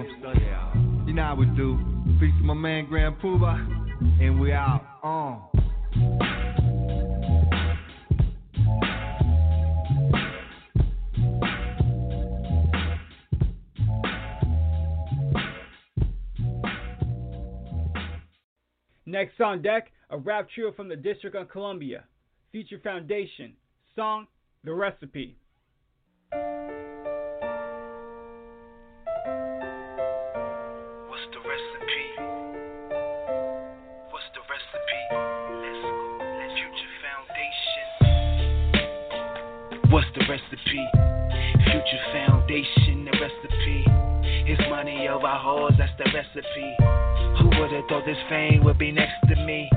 You know how we do. Peace to my man Grand Puba, and we out on. Next on deck, a rap trio from the District of Columbia. Future Foundation. Song, The Recipe. What's the recipe? What's the recipe? Let's go. Let's Future Foundation. What's the recipe? Future Foundation, the recipe. It's money over hoes, that's the recipe. Who would've thought this fame would be next to me?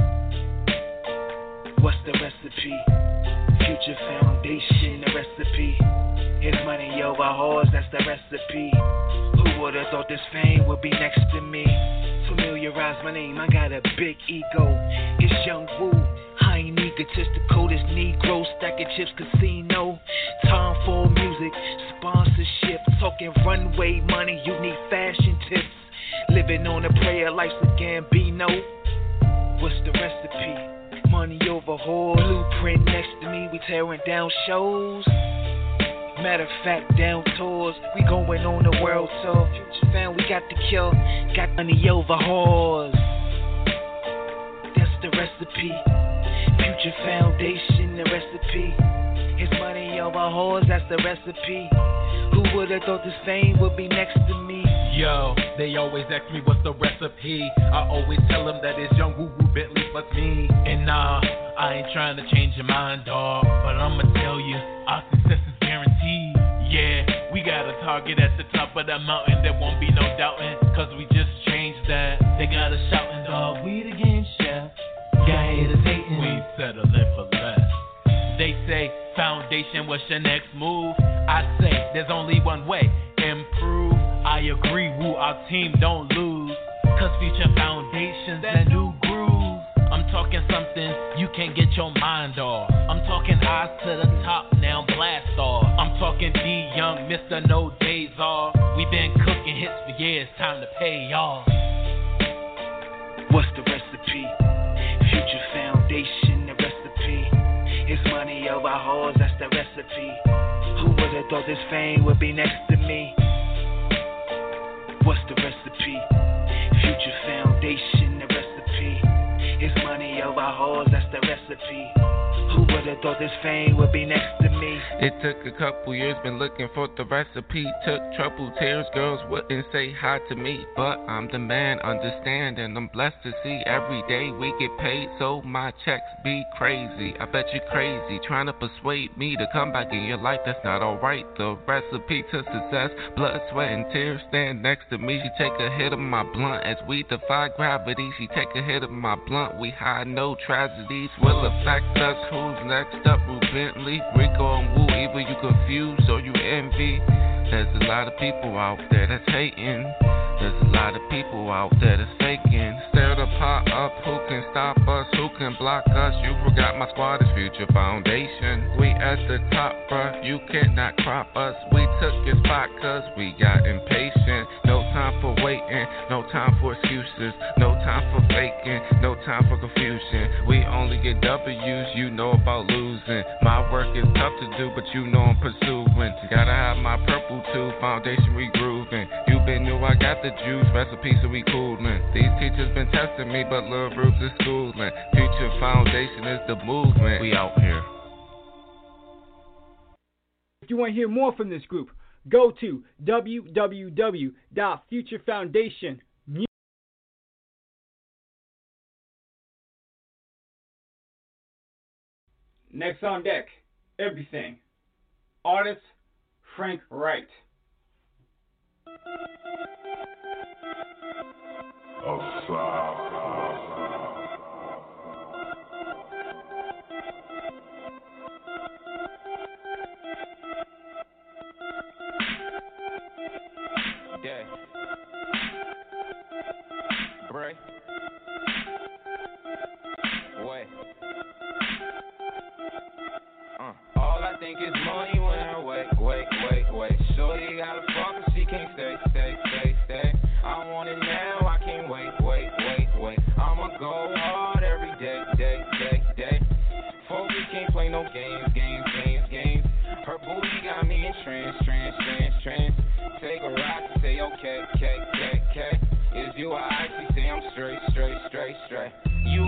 What's the recipe? Future Foundation, the recipe. It's money over hoes, that's the recipe. Who would've thought this fame would be next to me? Familiarize my name, I got a big ego. It's Young Woo. I ain't egotistical, this Negro stacking chips casino. Time for music, sponsorship, talking runway money, you need fashion tips. Living on a prayer, life's a Gambino. What's the recipe? Money over whore, blueprint next to me, we tearing down shows. Matter of fact, down tours, we going on the world tour. Future fan, we got the cure, got money over whores. That's the recipe. Future Foundation, the recipe. It's money over whores, that's the recipe. Who would've thought this fame would be next to me? Yo, they always ask me what's the recipe. I always tell them that it's Young Woo Woo Bentley plus me. And nah, I ain't trying to change your mind, dawg, but I'ma tell you, our success is guaranteed. Yeah, we got a target at the top of the mountain, there won't be no doubting, cause we just changed that. They got us shouting, dawg, we the game chef. Got haters hating, we settling for less. They say, foundation, what's your next move? I say, there's only one way, improve. I agree, woo, our team don't lose. Cause Future Foundation's that new groove. I'm talking something you can't get your mind off. I'm talking eyes to the top, now blast off. I'm talking D Young, Mister No Days Off. We been cooking hits for years, time to pay off. What's the recipe? Future Foundation, the recipe. It's money over hoes, that's the recipe. Who would've thought this fame would be next to me? What's the recipe? Future Foundation, the recipe. It's money over hoes, that's the recipe. Who would've thought this fame would be next to me? It took a couple years, been looking for the recipe. Took trouble, tears, girls wouldn't say hi to me. But I'm the man, understand, and I'm blessed to see every day we get paid, so my checks be crazy. I bet you crazy, trying to persuade me to come back in your life, that's not alright. The recipe to success, blood, sweat, and tears stand next to me. She take a hit of my blunt as we defy gravity. She take a hit of my blunt, we hide no tragedies will affect us. Who's next up? Who Bentley, Rico, and Woo. Either you confused or you envy. There's a lot of people out there that's hating. There's a lot of people out there that's faking. Stir the pot up, who can stop us? Who can block us? You forgot my squad is Future Foundation. We at the top, bruh, you cannot crop us. We took your spot cause we got impatient. No time for waiting, no time for excuses. No time for faking, no time for confusion. We only get W's, you know about losing. My work is tough to do, but you know I'm pursuing. Gotta have my purple too, foundation we grooving. You been new, I got the juice, recipe so we coolin'. These teachers been testing me, but Lil Roots is schooling. Future Foundation is the movement, we out here. If you want to hear more from this group, go to w w w dot future foundation music. Next on deck, Everything. Artist, Frank Wright. Yeah. Bray. Wait. Uh. All I think is money when I wait, wait, wait, wait. Shorty gotta fuck and she can't stay, stay, stay, stay. I want it now, I can't wait, wait, wait, wait. I'ma go hard every day, day, day, day. Focus, can't play no games, games, games, games. Her booty got me in trance, trance, trance, trance. Take a ride to say okay, okay, okay, okay. Is you alright? She say I'm straight, straight, straight, straight. You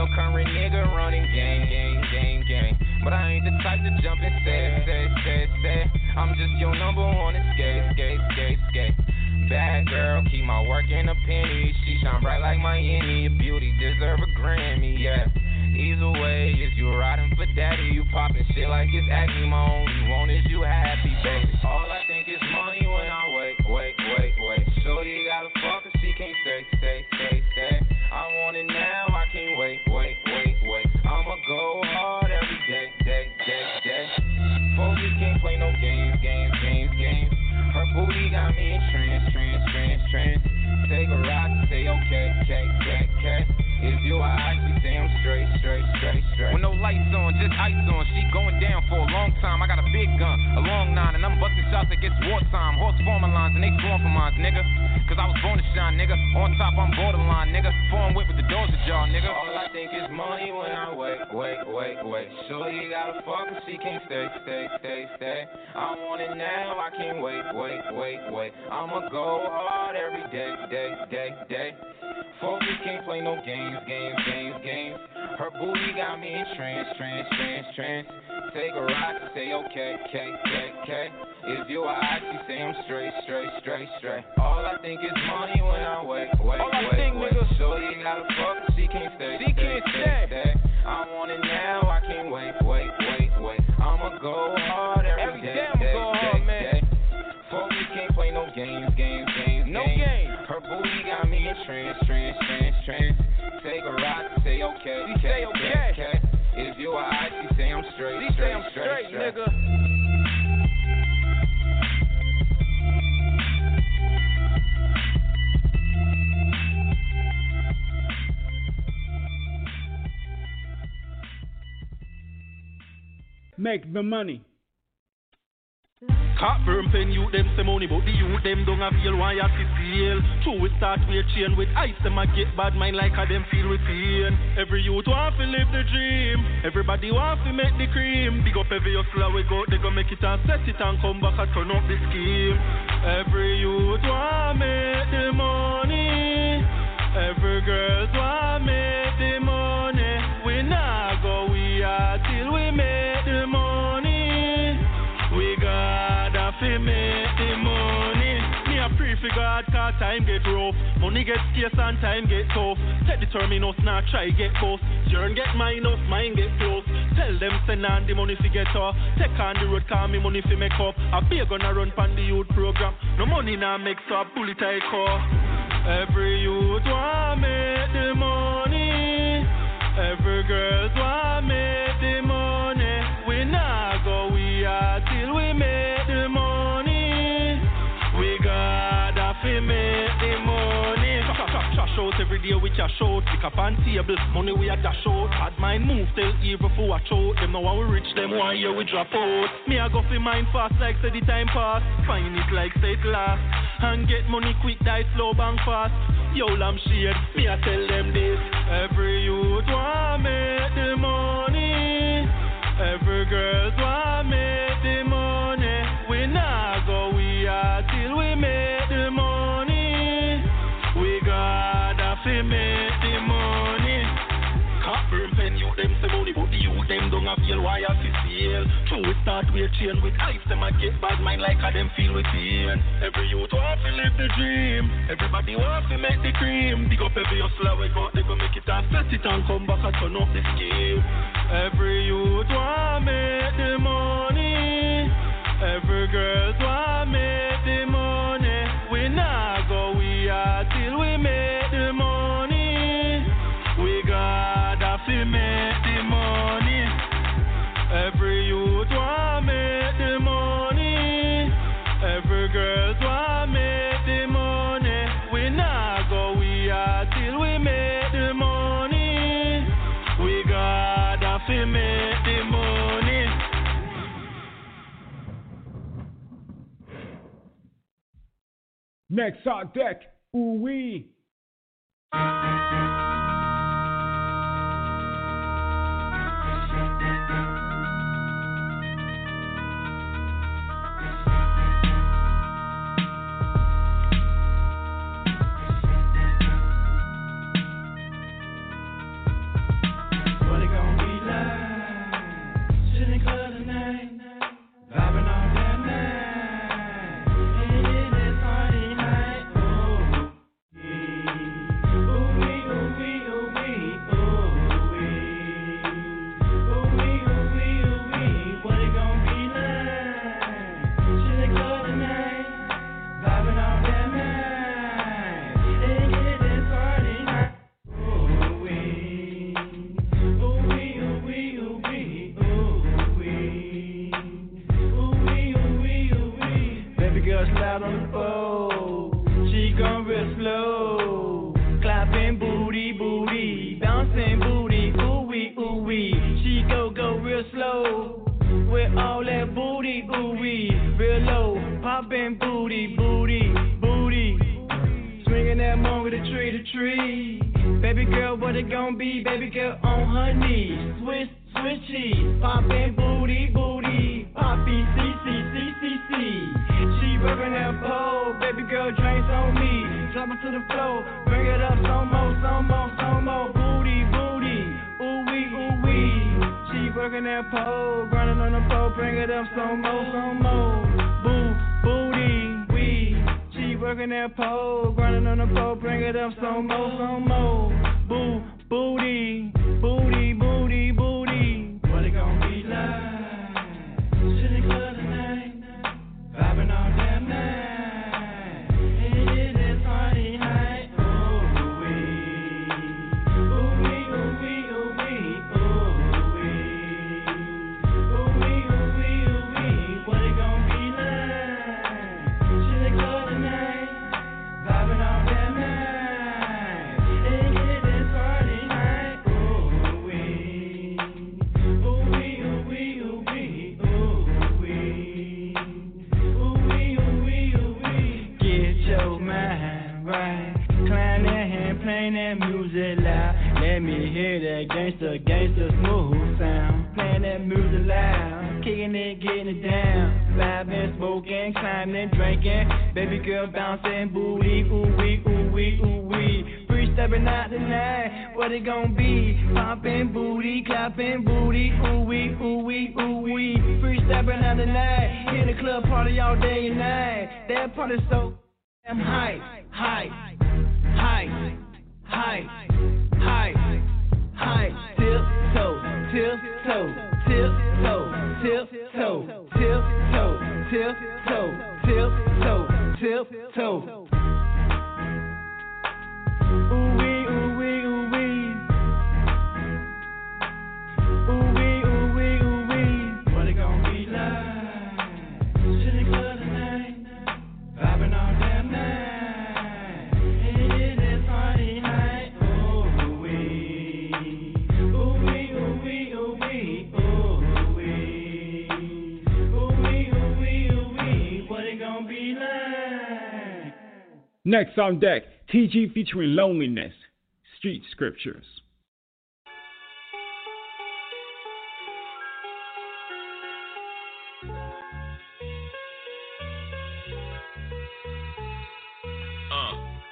a current nigga running gang, gang, gang, gang. But I ain't the type to jump and say, say, say, say. I'm just your number one and skate, skate, skate, skate. Bad girl, keep my work in a penny. She shine bright like Miami. Your beauty deserve a Grammy, yeah. Either way, is you riding for daddy, you popping shit like it's acne. My only want is you happy, baby. All I think is money when I wait, wait, wait, wait. Shorty gotta fuck her, she can't stay, stay, stay, stay. I want it now, I can't wait, wait, wait, wait. I'ma go hard every day, day, day, day. Folks, we can't play no games, games, games, games. Her booty got me in trance, trance, trance, trance. Take a ride and say okay, okay, okay, okay. If you eyes, she say I'm straight, straight, straight, straight. With no lights on, just ice on. She going down for a long time. I got a big gun, a long nine, and I'm busting shots like it's wartime. Horse forming lines, and they swarm for mines, nigga. Cause I was born to shine, nigga. On top, I'm borderline, nigga. Foreign whip with the doors ajar, nigga. All I think is money when I wait, wait, wait, wait. Shorty gotta fuck her, she can't stay, stay, stay, stay. I want it now, I can't wait, wait, wait, wait. I'ma go hard every day, day, day, day. Folks can't play no games, games, games, games. Her booty got me in trance, trance, trance, trance. Take a ride and say okay, okay, okay, okay. If you eyes, she say I'm straight, straight, straight, straight. All I think is money when I wait, wait, All wait, think, wait. Nigga. Shorty gotta fuck, she can't stay, she stay, can't stay, stay. stay. I want it now, I can't wait, wait, wait, wait. I'ma go hard every, every day, day, day, go hard, day, man. day. Folks can't play no games, games, games, no games. Game. Her booty got me in trance, trance, trance, trance. Take a ride and say okay, she okay, say okay, okay. If you eyes, she say I'm straight, she straight, say I'm straight, straight, straight, nigga. Make the money. Cat firm pen youth them say money, but the youth them don't have feel why you feel. True we start with chain with ice, them a get bad mind like a them feel with pain. Every youth want to live the dream, everybody want to make the cream. Big up every hustler we go, they go make it and set it and come back and turn up the scheme. Every youth want make the money, every girls want make the money. We nah go we are till we make the money. We gotta fi make the money. Me a pray for God, cause time get rough. Money get scarce and time get tough. Take the terminus, now try get boss. Yearn get minus, mine get plus. Tell them send on the money fi get off. Take on the road, call me money fi make up. I be gonna run pan the youth program. No money now make so bullet I call. Every youth want make the money. Every girls want make the money. We nah go we are till we make the money. We gotta fi make the money. Trash out every day we cash out. Pick up on table, money we a dash out. Bad mind move, tell evil for watch out. Them know how we reach them, one year we drop out. Me a go fi mind fast like say the time pass. Find it like say it last. And get money quick, die slow, bang fast. Yo, lamb shade, me a tell them this. Every youth want make the money. Every girls want make the money. We nah go we are till we make the money. We gotta fi make the money. Cat burn pen you them say money, but the youth them don't have feel why I feel. True we start with chain with ice, them a get bad mind like a them feel with pain. Every youth want to live the dream, everybody want to make the cream. Big up every hustler we got, they go make it and set it and come back and turn up the scheme. Every youth want make the money, every girls want make the money. We nah go we are till we make the money. We gotta fi make the money. Every youth want make the money, every girls want make the money. We nah go we are till we make the money. We gotta fi make the money. Next on deck, ooh wee. it gon' be, baby girl on her knees. Swiss, Swiss cheese, poppin' booty, booty, poppy, C, C, C, C, C. She working that pole, baby girl drinks on me. Drop it to the floor, bring it up some more, some more, some more. Booty, booty, ooh wee, ooh wee. She working that pole, grinding on the pole, bring it up some more, some more. Boo, booty, wee. She working that pole, grinding on the pole, bring it up some more, some more. Boo, booty, booty, booty, booty. What it gon' be like? To the club tonight, vibing all damn night. It is party night. Ooh wee, ooh wee, ooh wee, ooh wee, ooh wee, ooh wee, ooh wee, ooh wee. What it gon' be like? To the club tonight, vibing all damn night. It is party night. Ooh wee, ooh wee, ooh wee, ooh wee, ooh wee, ooh wee, ooh wee, ooh wee. Get your mind right, climb that hand, playing that music loud. Let me hear that gangsta, gangsta smooth sound. Playing that music loud, kicking it, getting it down. Vibing, smoking, climbing, drinking. Baby girl bouncing, booty, ooh wee, ooh wee, ooh wee. Free stepping out tonight, what it gon' be? Popping booty, clapping booty, ooh wee, ooh wee, ooh wee. Free stepping out tonight, in the club party all day and night. That party so damn high, high, high, high, high, high. Tip toe, tip toe, tip toe, tip toe, tip toe, tip toe, tip toe, tip toe. Ooh wee, ooh wee, ooh wee. Ooh wee, ooh wee, ooh wee. What it gon' be like? To the club tonight, vibing all damn night. It is party night. Ooh wee, ooh wee, ooh wee, ooh wee, ooh wee, ooh wee, ooh wee, ooh wee. What it gon' be like? Next on deck, T G featuring Loneliness, Street Scriptures. Uh.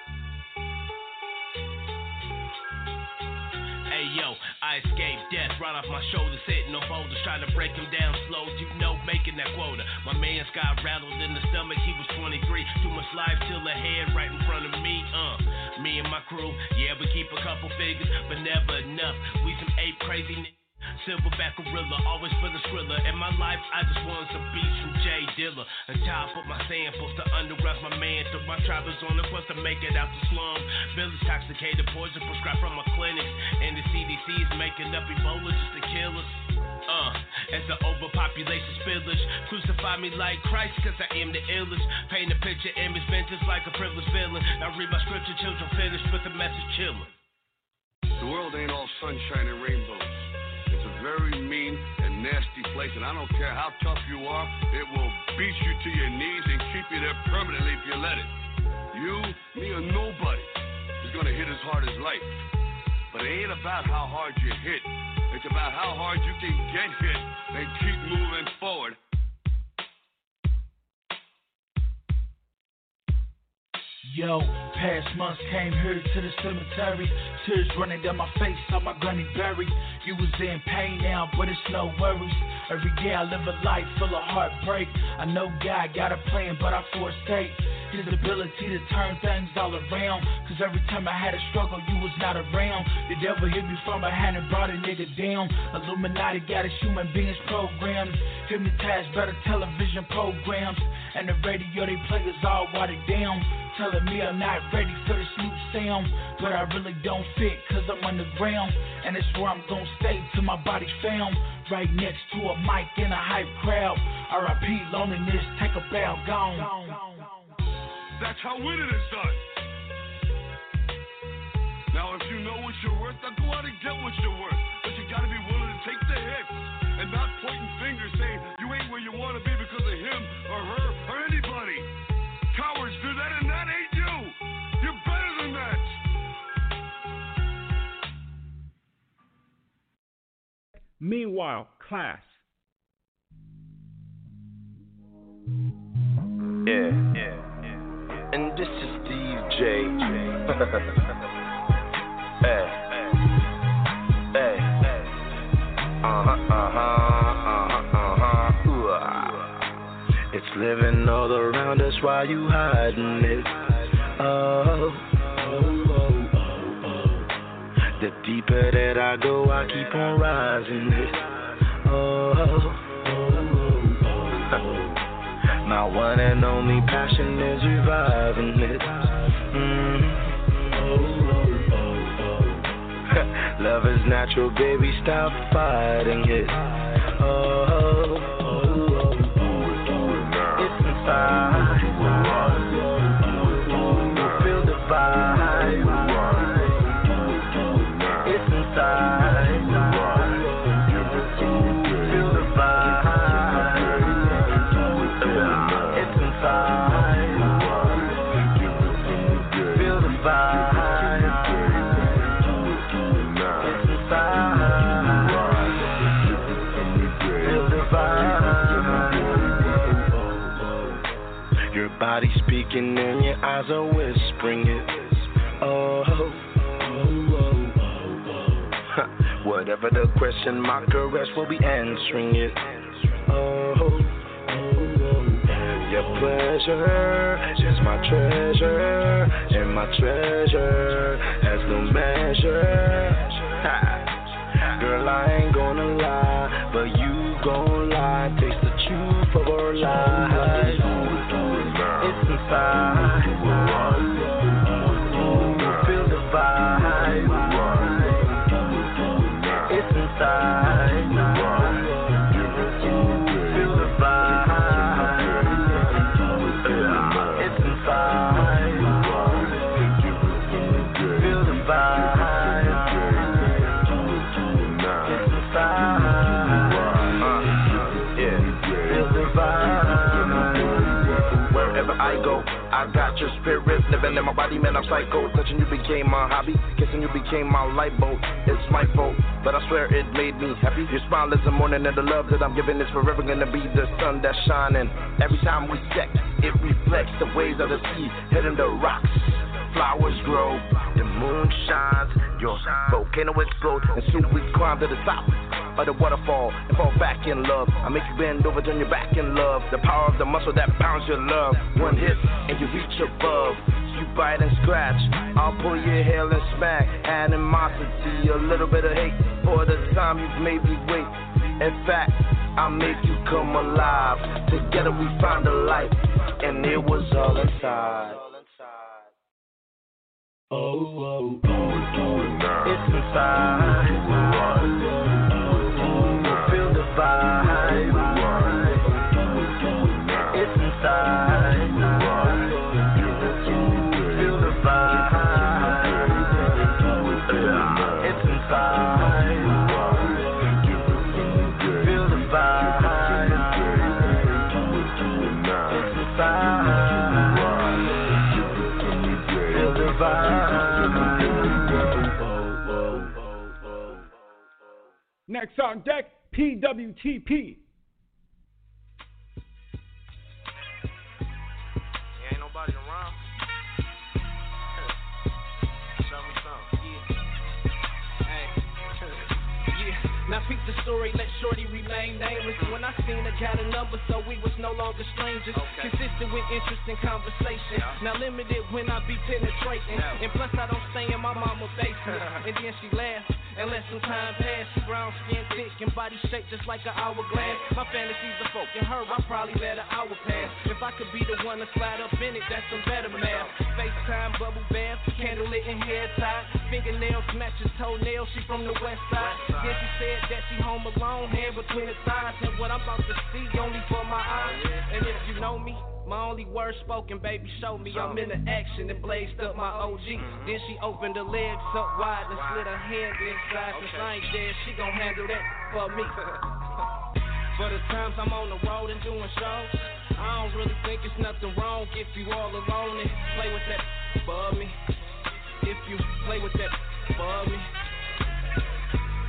Hey yo, I escaped death right off my shoulders, hitting no boulders, trying to break him down slow, you know, making that quota. My man's got rattled in the stomach, he was twenty-three, too much life till ahead right in front of me, uh. Me and my crew, yeah, we keep a couple figures, but never enough. We some ape crazy niggas. Silverback gorilla, always for the skrilla. In my life, I just wanted some beats from Jay Dilla. Until I put my samples to underground my man. Took my travelers on the quest to make it out the slum. Village toxicated poison prescribed from my clinics. And the C D C is making up Ebola just to kill us. Uh, as the overpopulation spillage, crucify me like Christ, cause I am the illest. Paint a picture, image, vengeance like a privileged villain. Now read my scripture, children finished with the message chillin'. The world ain't all sunshine and rainbows. It's a very mean and nasty place, and I don't care how tough you are, it will beat you to your knees and keep you there permanently if you let it. You, me, or nobody is gonna hit as hard as life. But it ain't about how hard you hit. It's about how hard you can get hit and keep moving forward. Yo, past months came here to the cemetery. Tears running down my face, saw my granny buried. You was in pain now, but it's no worries. Every day I live a life full of heartbreak. I know God got a plan, but I forsake his ability to turn things all around. Cause every time I had a struggle, you was not around. The devil hit me from behind and brought a nigga down. Illuminati got us human beings programmed. Hypnotized better television programs. And the radio they play is all watered down. Telling me I'm not ready for this new sound. But I really don't fit cause I'm underground. And it's where I'm gonna stay till my body's found. Right next to a mic in a hype crowd. R I P loneliness, take a bow, gone. That's how winning is done. Now if you know what you're worth, then go out and get what you're worth. But you gotta be willing to take the hits and not pointing fingers saying you ain't where you wanna be because of him or her or anybody. Cowards do that and that ain't you. You're better than that. Meanwhile, Class. Yeah, yeah, yeah. And this is Steve J. Hey, hey, uh-huh, uh-huh, uh-huh, uh-huh. Ooh, ah. It's living all around us while you hiding it. Oh, oh, oh, oh, oh. The deeper that I go, I keep on rising it. Oh, oh, oh, oh. My one and only passion is reviving it. Mm. Oh, oh, oh, oh. Love is natural, baby, stop fighting it. Oh, oh, oh, oh. It's inside. Feel the vibe. It's inside. Feel the vibe. It's inside. Feel the vibe. It's inside. Feel the vibe. Your body speaking and your eyes are whispering it. Oh, oh, oh, oh, oh. Whatever the question, my caress will be answering it. Oh, oh, oh. Your pleasure is my treasure, and my treasure has no measure. Ha. Girl, I ain't gonna lie, but you gon' lie. Taste the truth of our lives. It's inside. Feel the vibe. It's inside. Feel the vibe. It's inside. Feel the vibe. It's inside. Uh, yeah. Feel the vibe. Wherever I go, I got your spirit living in my body, man, I'm psycho. Touching you became my hobby, kissing you became my light bulb. It's my fault, but I swear it made me happy. Your smile is the morning, and the love that I'm giving is forever gonna be the sun that's shining. Every time we sex, it reflects the waves of the sea, hitting the rocks. Flowers grow, the moon shines, your volcano explodes, and soon we climb to the top of the waterfall and fall back in love. I make you bend over, turn your back in love. The power of the muscle that pounds your love. One hit and you reach above. You bite and scratch, I'll pull your hair and smack. Animosity, a little bit of hate for the time you've made me wait. In fact, I'll make you come alive. Together we found a light, and it was all inside. Oh, oh, oh, oh, it's inside. Feel the vibe. It's inside. Feel the vibe. It's inside. Feel the vibe. It's inside. Feel the vibe. Next on deck, P W T P. Ain't nobody around. Show me something. Yeah. Hey. Yeah. Now peep the story, let shorty remain nameless. When I seen her, got a number, so we was no longer strangers. Okay. Consistent with interesting conversation. Yeah. Now limited when I be penetrating. Yeah. And plus I don't stay in my mama basement. And then she laughed. And let some time pass, she brown skin thick and body shaped just like an hourglass. My fantasies are folk, and her, I probably let an hour pass. If I could be the one to slide up in it, that's some better math. FaceTime, bubble bath, candlelit and hair tied. Fingernails matches toenails, she from the west side. Then she said that she home alone, hand between the thighs. And what I'm about to see, only for my eyes. And if you know me, my only word spoken, baby, show me I'm in the action and blazed up my O G. Mm-hmm. Then she opened her legs up wide and slid her hand inside. Okay. Since I ain't dead, she gon' handle that for me. For the times I'm on the road and doing shows, I don't really think it's nothing wrong if you all alone and play with that for me. If you play with that for me.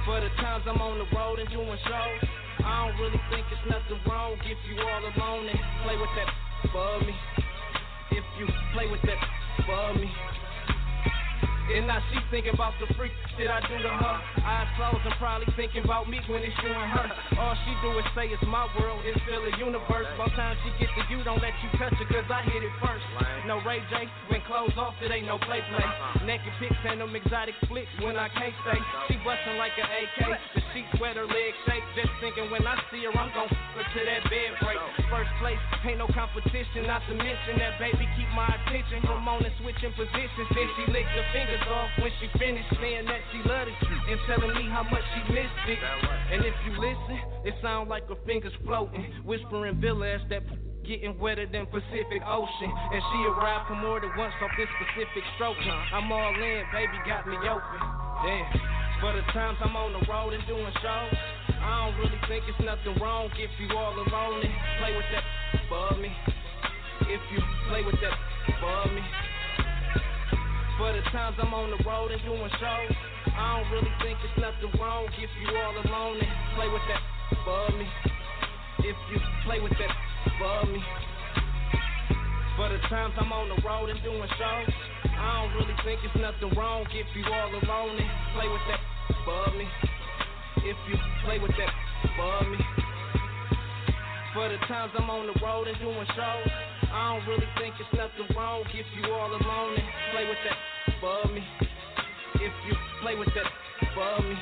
For the times I'm on the road and doing shows, I don't really think it's nothing wrong if you all alone and play with that for me. If you play with that for me. And now she thinking about the freak shit I do to her. Eyes closed and probably thinking about me when it's you and her. All she do is say it's my world, it's still a universe. By the time she get to you, don't let you touch her, cause I hit it first. No Ray J, when clothes off, it ain't no play play. Naked pics and them exotic flicks when I can't stay. She bustin' like an A K, the sheets wet, her legs shake. Just thinking when I see her, I'm gon' f her to that bed break. First place, ain't no competition, not to mention that baby keep my attention. From on and switching positions, then she licked her fingers off when she finished saying that she loved it and telling me how much she missed it. And if you listen, it sound like her fingers floating, whispering villas that getting wetter than Pacific Ocean. And she arrived for more than once off this specific stroking. I'm all in, baby got me open. Damn. For the times I'm on the road and doing shows, I don't really think it's nothing wrong if you all alone and play with that for me. If you play with that for me. For the times I'm on the road and doing shows, I don't really think it's nothing wrong if you all alone and play with that for me. If you play with that for me. For the times I'm on the road and doing shows, I don't really think it's nothing wrong if you all alone and play with that for me. If you play with that for me. For the times I'm on the road and doing shows, I don't really think it's nothing wrong if you all alone and play with that for me. If you play with that for me.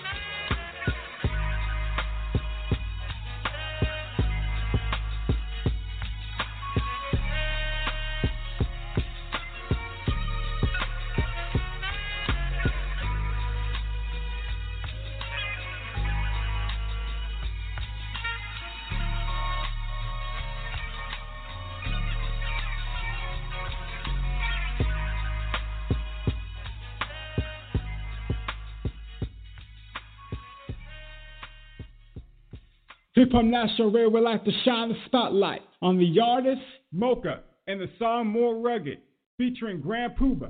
Hip Hop National Radio would like to shine the spotlight on the artist Mocha and the song More Rugged, featuring Grand Puba.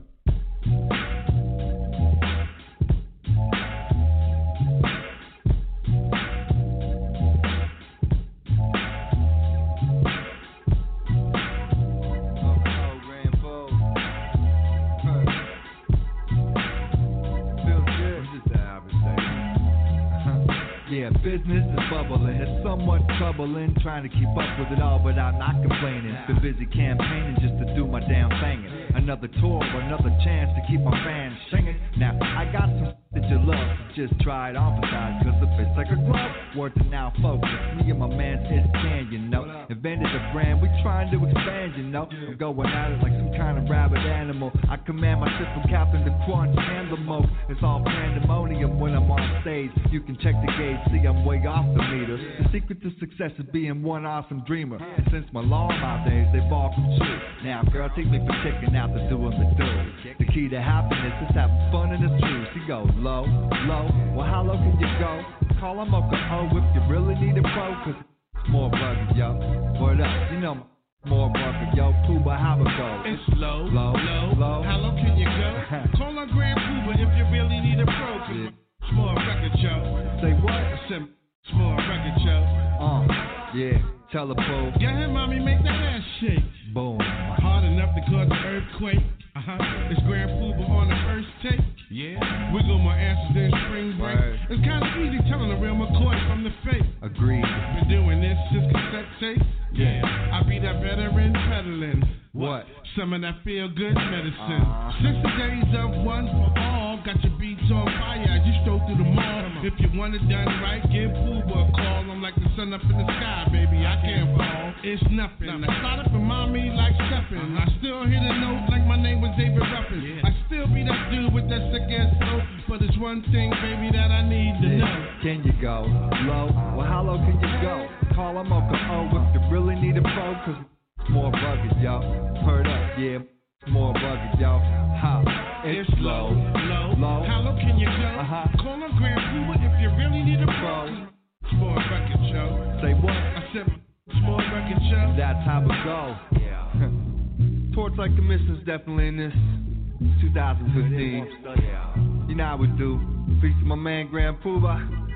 Yeah, business is bubbling, it's somewhat troubling, trying to keep up with it all, but I'm not complaining. Been busy campaigning just to do my damn thing. Another tour, another chance to keep my fans singing. Now, I got some that you love, so just try it on for size, cause it fits like a glove. Word to now, folks, it's me and my man is ten, you know. Invented a brand, we trying to expand, you know. I'm going at it like some kind of rabid animal. I command my ship from captain to crunch and the mo. It's all pandemonium when I'm on stage. You can check the gauge, see I'm way off the meter. The secret to success is being one awesome dreamer. And since my long-out days, they've all come true. Now, girl, take me for checking out the doing the do. The key to happiness is having fun in the truth. She goes low, low. Well, how low can you go? Call them up oh if you really need a pro, cause it's more rugged, yo. Word up, you know more rugged, yo. Puba, how it go? It's low, low, low, low. How low can you go? Call on Grand Puba if you really need a pro, cause yeah. Small record, yo. Say what? I said small record, yo. Uh, yeah, tell the fool. Go ahead, mommy, make that ass shake. Boom. Hard enough to cause an earthquake. Uh-huh. It's Grand Puba on the first tape. Yeah. Wiggle my asses in spring break. Right. It's kind of easy telling the real McCoy from the fake. Agreed. Been doing this since cassette tape. Yeah. I be that veteran peddling. What? Some of that feel good medicine. Uh-huh. Since the days of one for all, got your beats on fire as you stroll through the mall. If you want it done right, give Puba a call. I'm like the sun up in the sky, baby. I can't fall. It's nothing. I start up and remind me like stepping. I still hit a note like my name was David Ruffin. Yeah. I still be that dude with that sick ass flow. But there's one thing, baby, that I need to know. Can you go low? Well, how low can you go? Call them up oh if you really need a pro, cause it's more rugged, yo. Heard up, yeah. More rugged, yo. Ha. It's, it's low, low, low. How low can you go? Uh-huh. Call on Grand Puba if you really need a pro. Small record show. Say what? I said small record show. That's how it go. Yeah. Torch Like Commission's definitely in this. twenty fifteen. You know how we do. Feature my man Grand Puba.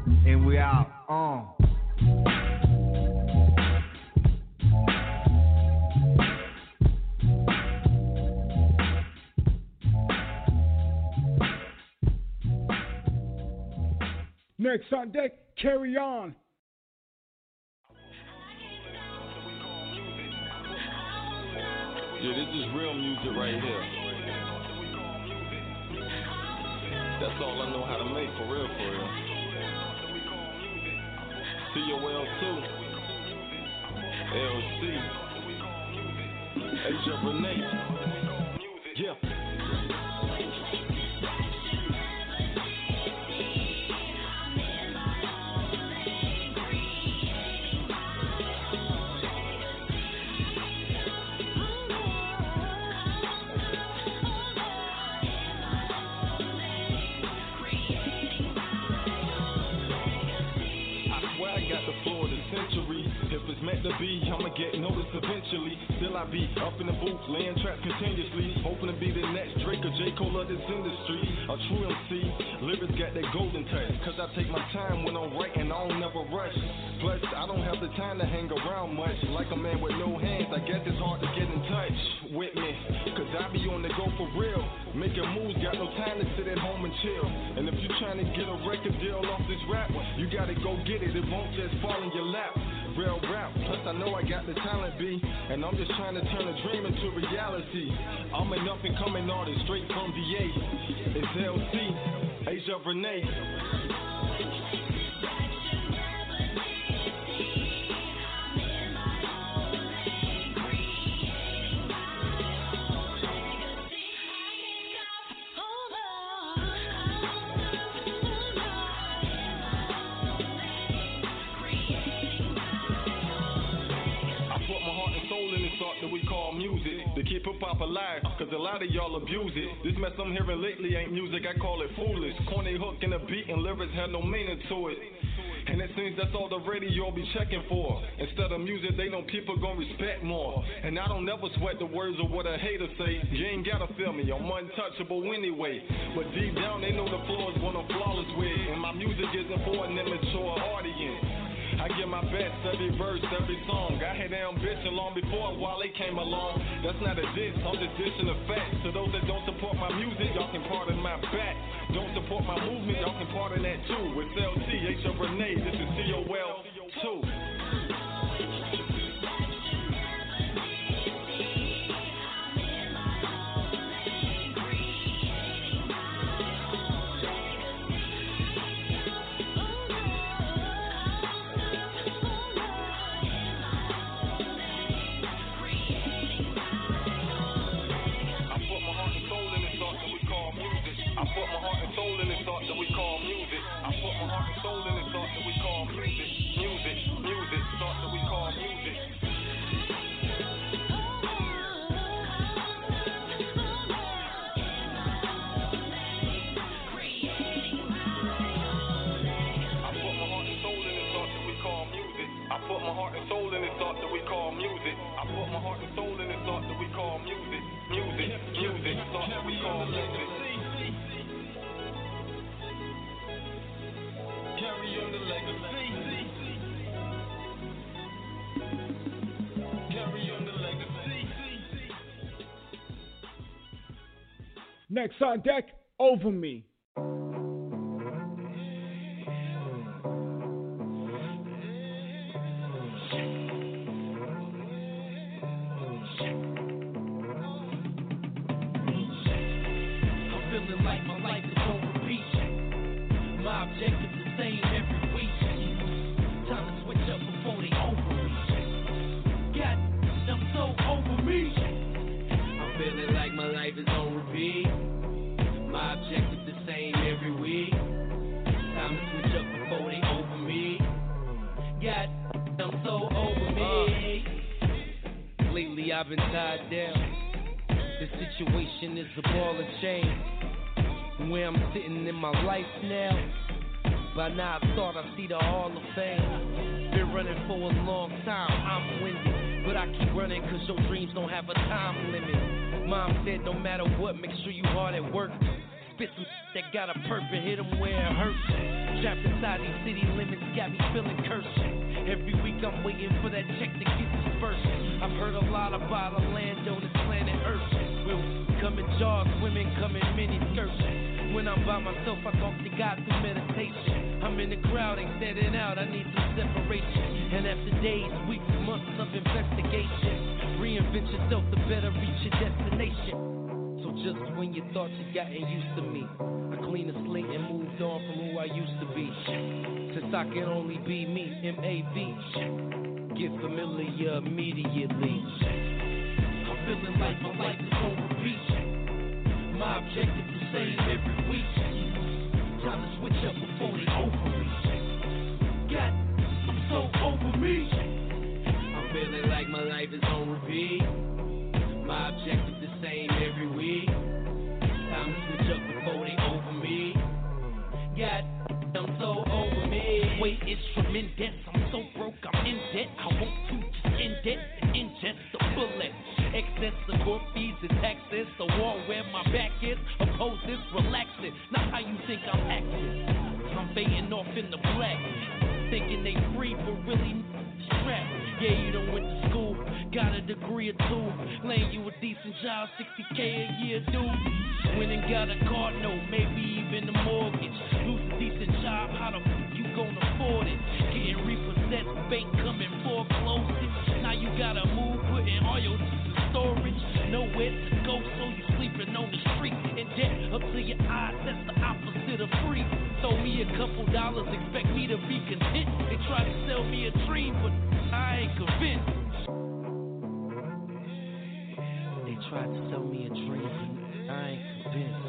and we out. Uh. Next on deck, Carry On. Yeah, this is real music right here. That's all I know how to make, for real, for real. C O L two, L C, Asia Renee, yeah. Meant to be, I'ma get noticed eventually. Still I be up in the booth, laying traps continuously, hoping to be the next Drake or J. Cole of this industry. A true M C, lyrics got that golden touch, cause I take my time when I'm writing, I don't never rush. Plus, I don't have the time to hang around much. Like a man with no hands, I guess it's hard to get in touch with me, cause I be on the go for real. Making moves, got no time to sit at home and chill. And if you trying to get a record deal off this rap, you gotta go get it, it won't just fall in your lap. Real rap, plus I know I got the talent, B, and I'm just trying to turn a dream into reality. I'm an up and coming artist, straight from V A. It's L C, Asia Renee. That we call music, to keep hip-hop alive, cause a lot of y'all abuse it. This mess I'm hearing lately ain't music, I call it foolish. Corny hook and a beat and lyrics have no meaning to it. And it seems that's all the radio be checking for. Instead of music, they know people gon' respect more. And I don't never sweat the words of what a hater say. You ain't gotta feel me, I'm untouchable anyway. But deep down, they know the floor is what I'm flawless with. And my music isn't for an immature audience. I give my best every verse, every song. I had ambition long before Wale came along. That's not a diss, I'm just dissing the facts. To those that don't support my music, y'all can pardon my back. Don't support my movement, y'all can pardon that too. With L T, H O Renee, this is C O L two. I put my heart and soul in this thought that we call music. I put my heart and soul in this thought that we call music. Music, music, thought that we call music. I put my heart and soul in this thought that we call music. I put my heart and soul in this thought that we call music. I put my heart and soul in this thought that we call music. Music, music, thought that we call music. Carry on the legacy. Carry on the legacy. Next on deck, Over Me. I've been tied down. The situation is a ball and chain. Where I'm sitting in my life now, by now I thought I'd see the Hall of Fame. Been running for a long time, I'm winded, but I keep running cause your dreams don't have a time limit. Mom said no matter what, make sure you hard at work. spit some that got a purpose, hit them where it hurts. Trapped inside these city limits, got me feeling cursed. Every week I'm waiting for that check to get dispersed. I've heard a lot about a land on this planet Earth. We'll come in jars, women come in mini skirts. When I'm by myself, I talk to God through meditation. I'm in the crowd, ain't standing out, I need some separation. And after days, weeks, months of investigation, reinvent yourself to better reach your destination. So just when you thought you gotten used to me, I cleaned the slate and moved on from who I used to be. Since I can only be me, M A V. Get familiar immediately. I'm feeling like my life is on repeat. My objective is the same every week. Time to switch up before they overreach. God, I'm so over me. I'm feeling like my life is on repeat. My objective the same every week. Time to switch up before they over me. God, I'm so over me. Weight is tremendous. I'm so broke, I'm in debt. I want to just end it and ingest the bullet. Excess of court fees and taxes. The wall where my back is. Oppose this, relax it. Not how you think I'm acting. I'm fading off in the black. Thinking they free, but really strapped. Yeah, you done went to school, got a degree or two. Laying you a decent job, sixty K a year, dude. Went and got a car note, maybe even a mortgage. Lose a decent job, how the fuck you gonna afford it? Getting repossessed, bank coming foreclosing. Now you gotta move, putting all your in storage. Nowhere to go, so you sleeping on the street. In debt up to your eyes, that's the opposite of free. Throw me a couple dollars, expect me to be content. They try to sell me a dream, but I ain't convinced. They tried to sell me a dream, but I ain't convinced.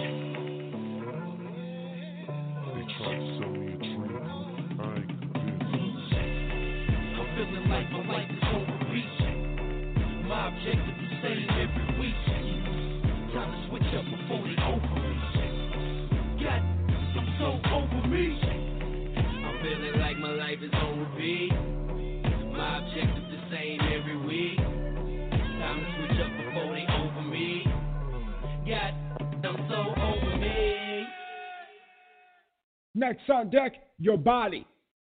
They tried to sell me a dream, but I ain't convinced. I'm feeling like my life is on repeat. My objective is the same every week. Time to switch up before they overreach. God, I'm so over me. I'm feeling like my life is on repeat. My objective the same every week. Time to switch up before they over me. God, I'm so over me. Next on deck, Your Body.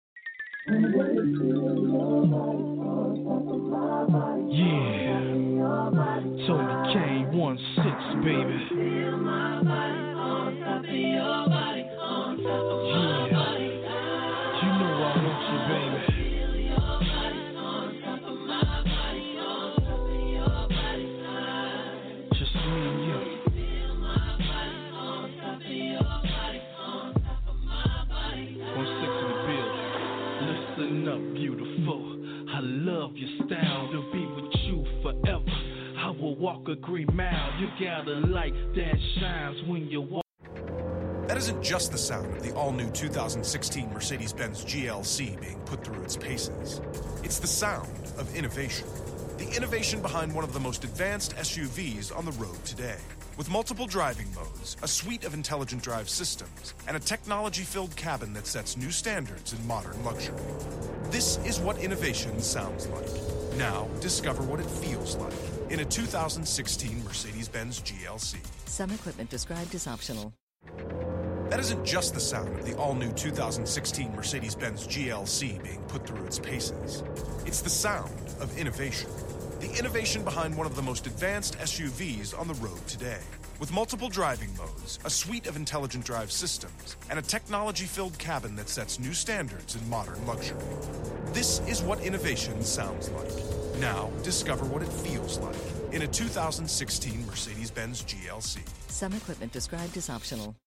Yeah, Tony K, one six, baby. Feel my body on top of your body, on top of my Yeah. body. You know I want you, baby. Feel your body on top of my body, on top of your body. Just me and you. Feel my body on top of your body, on top of my body. One six in the building. Listen up, beautiful. I love your style, to be with you forever. I will walk a green mile. You got a light that shines when you walk. That isn't just the sound of the all-new two thousand sixteen Mercedes-Benz G L C being put through its paces. It's the sound of innovation. The innovation behind one of the most advanced S U Vs on the road today. With multiple driving modes, a suite of intelligent drive systems, and a technology-filled cabin that sets new standards in modern luxury. This is what innovation sounds like. Now, discover what it feels like in a two thousand sixteen Mercedes-Benz G L C. Some equipment described as optional. That isn't just the sound of the all-new two thousand sixteen Mercedes-Benz G L C being put through its paces. It's the sound of innovation. The innovation behind one of the most advanced S U Vs on the road today. With multiple driving modes, a suite of intelligent drive systems, and a technology-filled cabin that sets new standards in modern luxury. This is what innovation sounds like. Now, discover what it feels like in a two thousand sixteen Mercedes-Benz G L C. Some equipment described as optional.